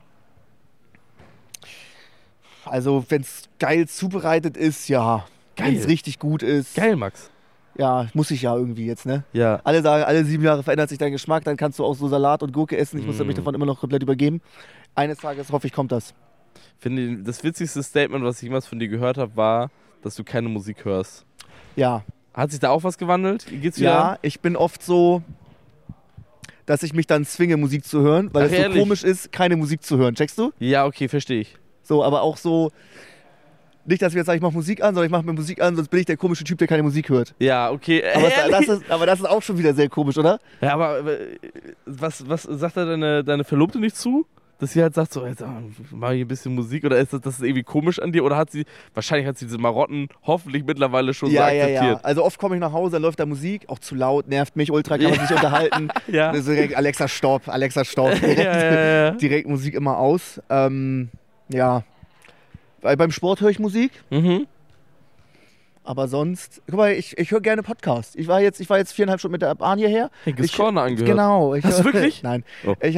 Also, wenn es geil zubereitet ist, ja. Wenn es richtig gut ist. Geil, Max. Ja, muss ich ja irgendwie jetzt, ne? Ja. Alle sagen, alle 7 Jahre verändert sich dein Geschmack, dann kannst du auch so Salat und Gurke essen. Ich muss mich davon immer noch komplett übergeben. Eines Tages hoffe ich, kommt das. Finde, das witzigste Statement, was ich jemals von dir gehört habe, war, dass du keine Musik hörst. Ja. Hat sich da auch was gewandelt? Geht's wieder? Ja, ich bin oft so, dass ich mich dann zwinge, Musik zu hören, weil es so komisch ist, keine Musik zu hören. Checkst du? Ja, okay, verstehe ich. So, aber auch so... Nicht, dass ich jetzt sage, ich mache Musik an, sondern ich mache mir Musik an, sonst bin ich der komische Typ, der keine Musik hört. Ja, okay. Aber das ist auch schon wieder sehr komisch, oder? Ja, aber was sagt da deine Verlobte nicht zu? Dass sie halt sagt, so, jetzt mach ich ein bisschen Musik, oder ist das irgendwie komisch an dir? Oder wahrscheinlich hat sie diese Marotten hoffentlich mittlerweile schon so akzeptiert. Ja. Also oft komme ich nach Hause, dann läuft da Musik, auch zu laut, nervt mich, ultra, kann man sich nicht unterhalten. Ja. Also direkt, Alexa, stopp. Direkt Musik immer aus. Ja. Weil beim Sport höre ich Musik. Aber sonst, guck mal, ich höre gerne Podcasts. Ich war jetzt 4,5 Stunden mit der Bahn hierher. Henkies Corner angehört. Genau. Hast du wirklich? Nein. Oh. Ich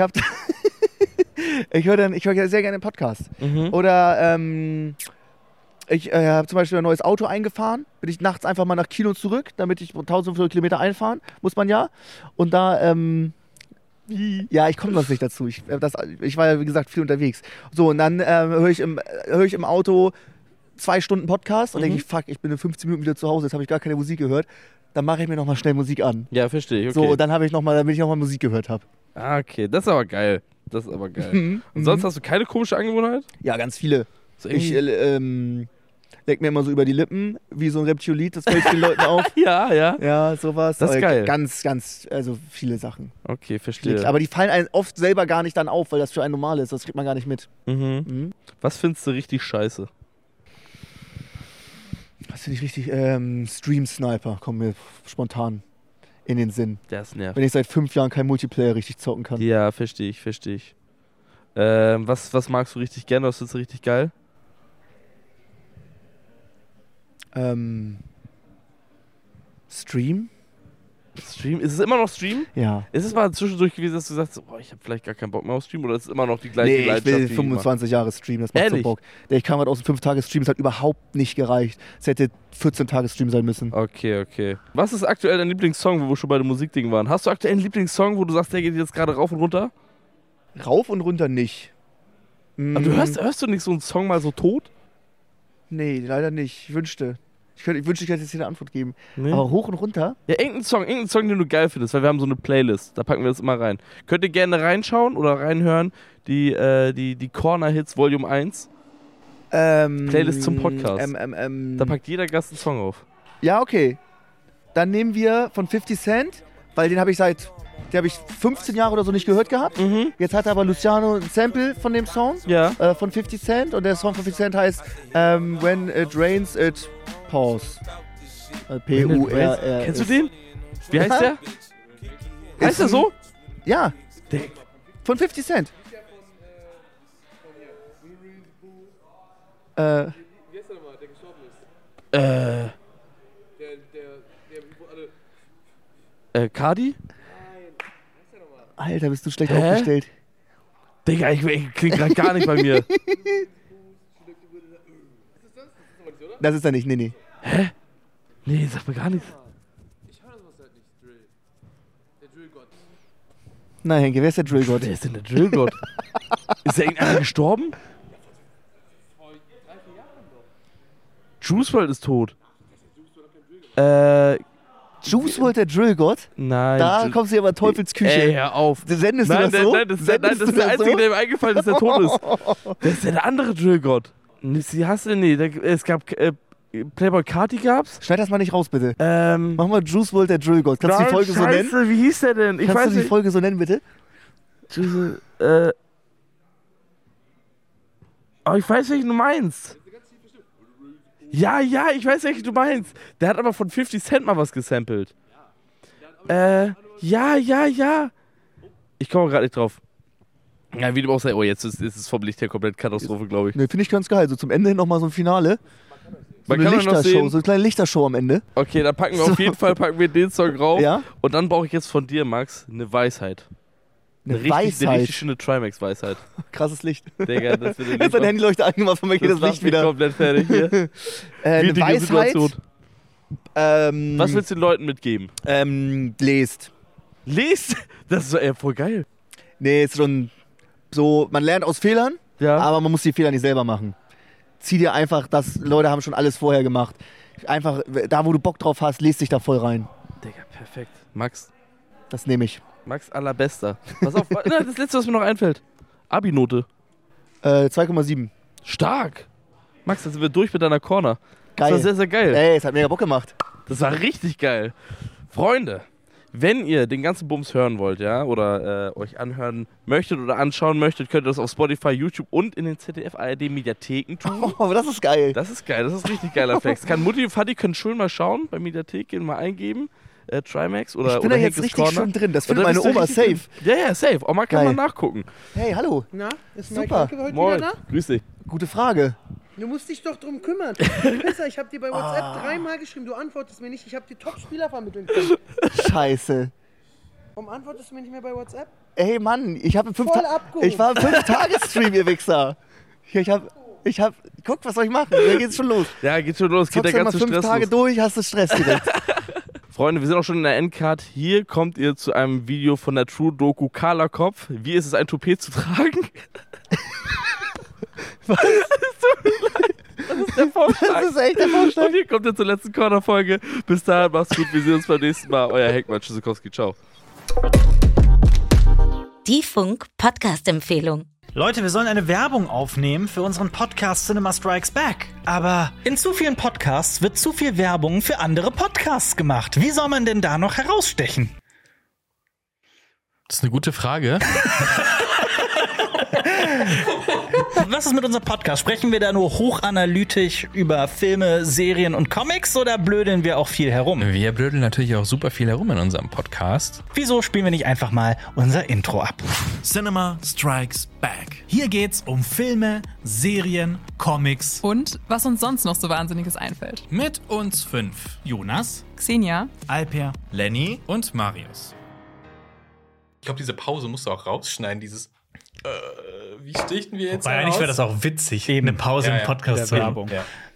höre sehr gerne Podcasts. Oder ich habe zum Beispiel ein neues Auto eingefahren. Bin ich nachts einfach mal nach Kiel und zurück, damit ich 1500 Kilometer einfahren. Muss man ja. Und da... Ja, ich komme noch nicht dazu. Ich war ja, wie gesagt, viel unterwegs. So, und dann höre ich im Auto 2 Stunden Podcast und denke ich, fuck, ich bin in 15 Minuten wieder zu Hause, jetzt habe ich gar keine Musik gehört. Dann mache ich mir nochmal schnell Musik an. Ja, verstehe ich, okay. So, und dann damit ich nochmal Musik gehört habe. Ah, okay, das ist aber geil. Und sonst hast du keine komische Angewohnheit? Ja, ganz viele. So ich leck mir immer so über die Lippen, wie so ein Reptilit, das fällt den Leuten auf. Ja. Ja, sowas. Das ist geil. Ganz, also viele Sachen. Okay, verstehe. Aber die fallen einem oft selber gar nicht dann auf, weil das für einen normal ist. Das kriegt man gar nicht mit. Was findest du richtig scheiße? Das finde ich richtig. Stream Sniper kommt mir spontan in den Sinn. Das nervt. Wenn ich seit 5 Jahren kein Multiplayer richtig zocken kann. Ja, verstehe ich. Was magst du richtig gerne? Was findest du richtig geil? Stream? Stream? Ist es immer noch Stream? Ja. Ist es mal zwischendurch gewesen, dass du sagst, ich habe vielleicht gar keinen Bock mehr auf Stream, oder ist es immer noch die gleiche Leidenschaft? Nee, ich will 25 Jahre streamen, das macht so Bock. Ich kam halt aus dem 5-Tage-Stream, es hat überhaupt nicht gereicht. Es hätte 14-Tage-Stream sein müssen. Okay. Was ist aktuell dein Lieblingssong, wo wir schon bei dem Musikding waren? Hast du aktuell einen Lieblingssong, wo du sagst, der geht jetzt gerade rauf und runter? Rauf und runter nicht. Aber du hörst du nicht so einen Song mal so tot? Nee, leider nicht. Ich wünschte, ich hätte jetzt hier eine Antwort geben. Nee. Aber hoch und runter? Ja, irgendeinen Song, den du geil findest, weil wir haben so eine Playlist. Da packen wir das immer rein. Könnt ihr gerne reinschauen oder reinhören. Die Corner Hits Volume 1. Playlist zum Podcast. Da packt jeder Gast einen Song auf. Ja, okay. Dann nehmen wir von 50 Cent, weil den habe ich 15 Jahre oder so nicht gehört gehabt. Mhm. Jetzt hat aber Luciano ein Sample von dem Song von 50 Cent und der Song von 50 Cent heißt When It Rains, It Pause. P-U-R-R. Kennst du den? Wie heißt der? Heißt der so? Ja. Von 50 Cent. Wie heißt der nochmal, der gestorben ist? Der wo alle... Cardi? Alter, bist du schlecht aufgestellt. Digga, ich klingt gerade gar nicht bei mir. Das ist er nicht, nee. Hä? Nee, sag mir gar nichts. Ich höre sowas halt nicht, Drill. Der Drillgott. Nein, Henke, wer ist der Drillgott? Wer ist denn der Drillgott? Ist da irgendeiner gestorben? Vor 3-4 Jahren doch. Juice WRLD ist tot. Juice WRLD, der Drillgott? Nein. Da kommst du ja aber Teufelsküche. Ey, hör auf. Sendest du das so? Nein, das ist der Einzige, der mir eingefallen ist, der tot ist. Wer ist denn der andere Drillgott? Es gab Playboy Carti gab's. Schneid das mal nicht raus, bitte. Mach mal Juice WRLD, der Drillgott. Kannst du die Folge so nennen? Wie hieß der denn? Kannst du die Folge so nennen, bitte? Aber ich weiß, welchen du meinst. Ja, ich weiß, welchen du meinst. Der hat aber von 50 Cent mal was gesampelt. Ja. Ich komme gerade nicht drauf. Ja, wie du auch sagst, jetzt ist es vom Licht her komplett Katastrophe, glaube ich. Ne, finde ich ganz geil. So zum Ende hin nochmal so ein Finale. So eine Lichtershow, so eine kleine Lichtershow am Ende. Okay, dann packen wir auf jeden Fall den Song rauf. Ja? Und dann brauche ich jetzt von dir, Max, eine Weisheit. Eine richtig schöne Trimax-Weisheit. Krasses Licht. Digga, das wird jetzt deine Handyleuchte angemacht, von mir geht das Licht wieder. Komplett fertig hier. Eine Weisheit. Situation. Was willst du den Leuten mitgeben? Lest. Lest? Das ist doch voll geil. Nee, ist schon so, man lernt aus Fehlern, aber man muss die Fehler nicht selber machen. Zieh dir einfach, Leute haben schon alles vorher gemacht. Einfach, da wo du Bock drauf hast, lest dich da voll rein. Digga, perfekt. Max. Das nehme ich. Max allerbester. Pass auf, das letzte, was mir noch einfällt. Abi-Note. 2,7. Stark. Max, dann sind wir durch mit deiner Corner. Geil. Das war sehr, sehr geil. Ey, es hat mega Bock gemacht. Das war richtig geil. Freunde, wenn ihr den ganzen Bums hören wollt, oder euch anhören möchtet oder anschauen möchtet, könnt ihr das auf Spotify, YouTube und in den ZDF-ARD-Mediatheken tun. Oh, das ist geil. Das ist geil, das ist richtig geiler Flex. Kann Mutti und Vati können schön mal schauen, bei Mediathek gehen, mal eingeben. Trimax oder ich bin da jetzt richtig schön drin, das findet meine Oma safe. Ja, safe. Oma kann mal nachgucken. Hey, hallo. Na, ist super. Mike heute Moin. wieder da? Grüß dich. Gute Frage. Du musst dich doch drum kümmern. Pisser, ich habe dir bei WhatsApp 3-mal geschrieben, du antwortest mir nicht. Ich habe dir Top-Spieler vermitteln können. Scheiße. Warum antwortest du mir nicht mehr bei WhatsApp? Ey, Mann, ich war im 5-Tage-Stream, ihr Wichser. Ich hab, guck, was soll ich machen? Da geht's schon los. Ja, geht schon los. Geht der ganze Stress 5 Tage durch, hast du Stress direkt. Freunde, wir sind auch schon in der Endcard. Hier kommt ihr zu einem Video von der True-Doku Carla Kopf. Wie ist es, ein Toupet zu tragen? Was? Das ist der Vorschlag. Das ist echt der Vorschlag. Und hier kommt ihr zur letzten Corner-Folge. Bis dahin, macht's gut. Wir sehen uns beim nächsten Mal. Euer Heckmann Tschüssikowski. Ciao. Die Funk-Podcast-Empfehlung. Leute, wir sollen eine Werbung aufnehmen für unseren Podcast Cinema Strikes Back. Aber in zu vielen Podcasts wird zu viel Werbung für andere Podcasts gemacht. Wie soll man denn da noch herausstechen? Das ist eine gute Frage. Was ist mit unserem Podcast? Sprechen wir da nur hochanalytisch über Filme, Serien und Comics oder blödeln wir auch viel herum? Wir blödeln natürlich auch super viel herum in unserem Podcast. Wieso spielen wir nicht einfach mal unser Intro ab? Cinema Strikes Back. Hier geht's um Filme, Serien, Comics und was uns sonst noch so Wahnsinniges einfällt. Mit uns 5. Jonas, Xenia, Alper, Lenny und Marius. Ich glaube, diese Pause musst du auch rausschneiden, dieses wie stichten wir jetzt? Eigentlich wäre das auch witzig, eben eine Pause im Podcast zu haben. Ja.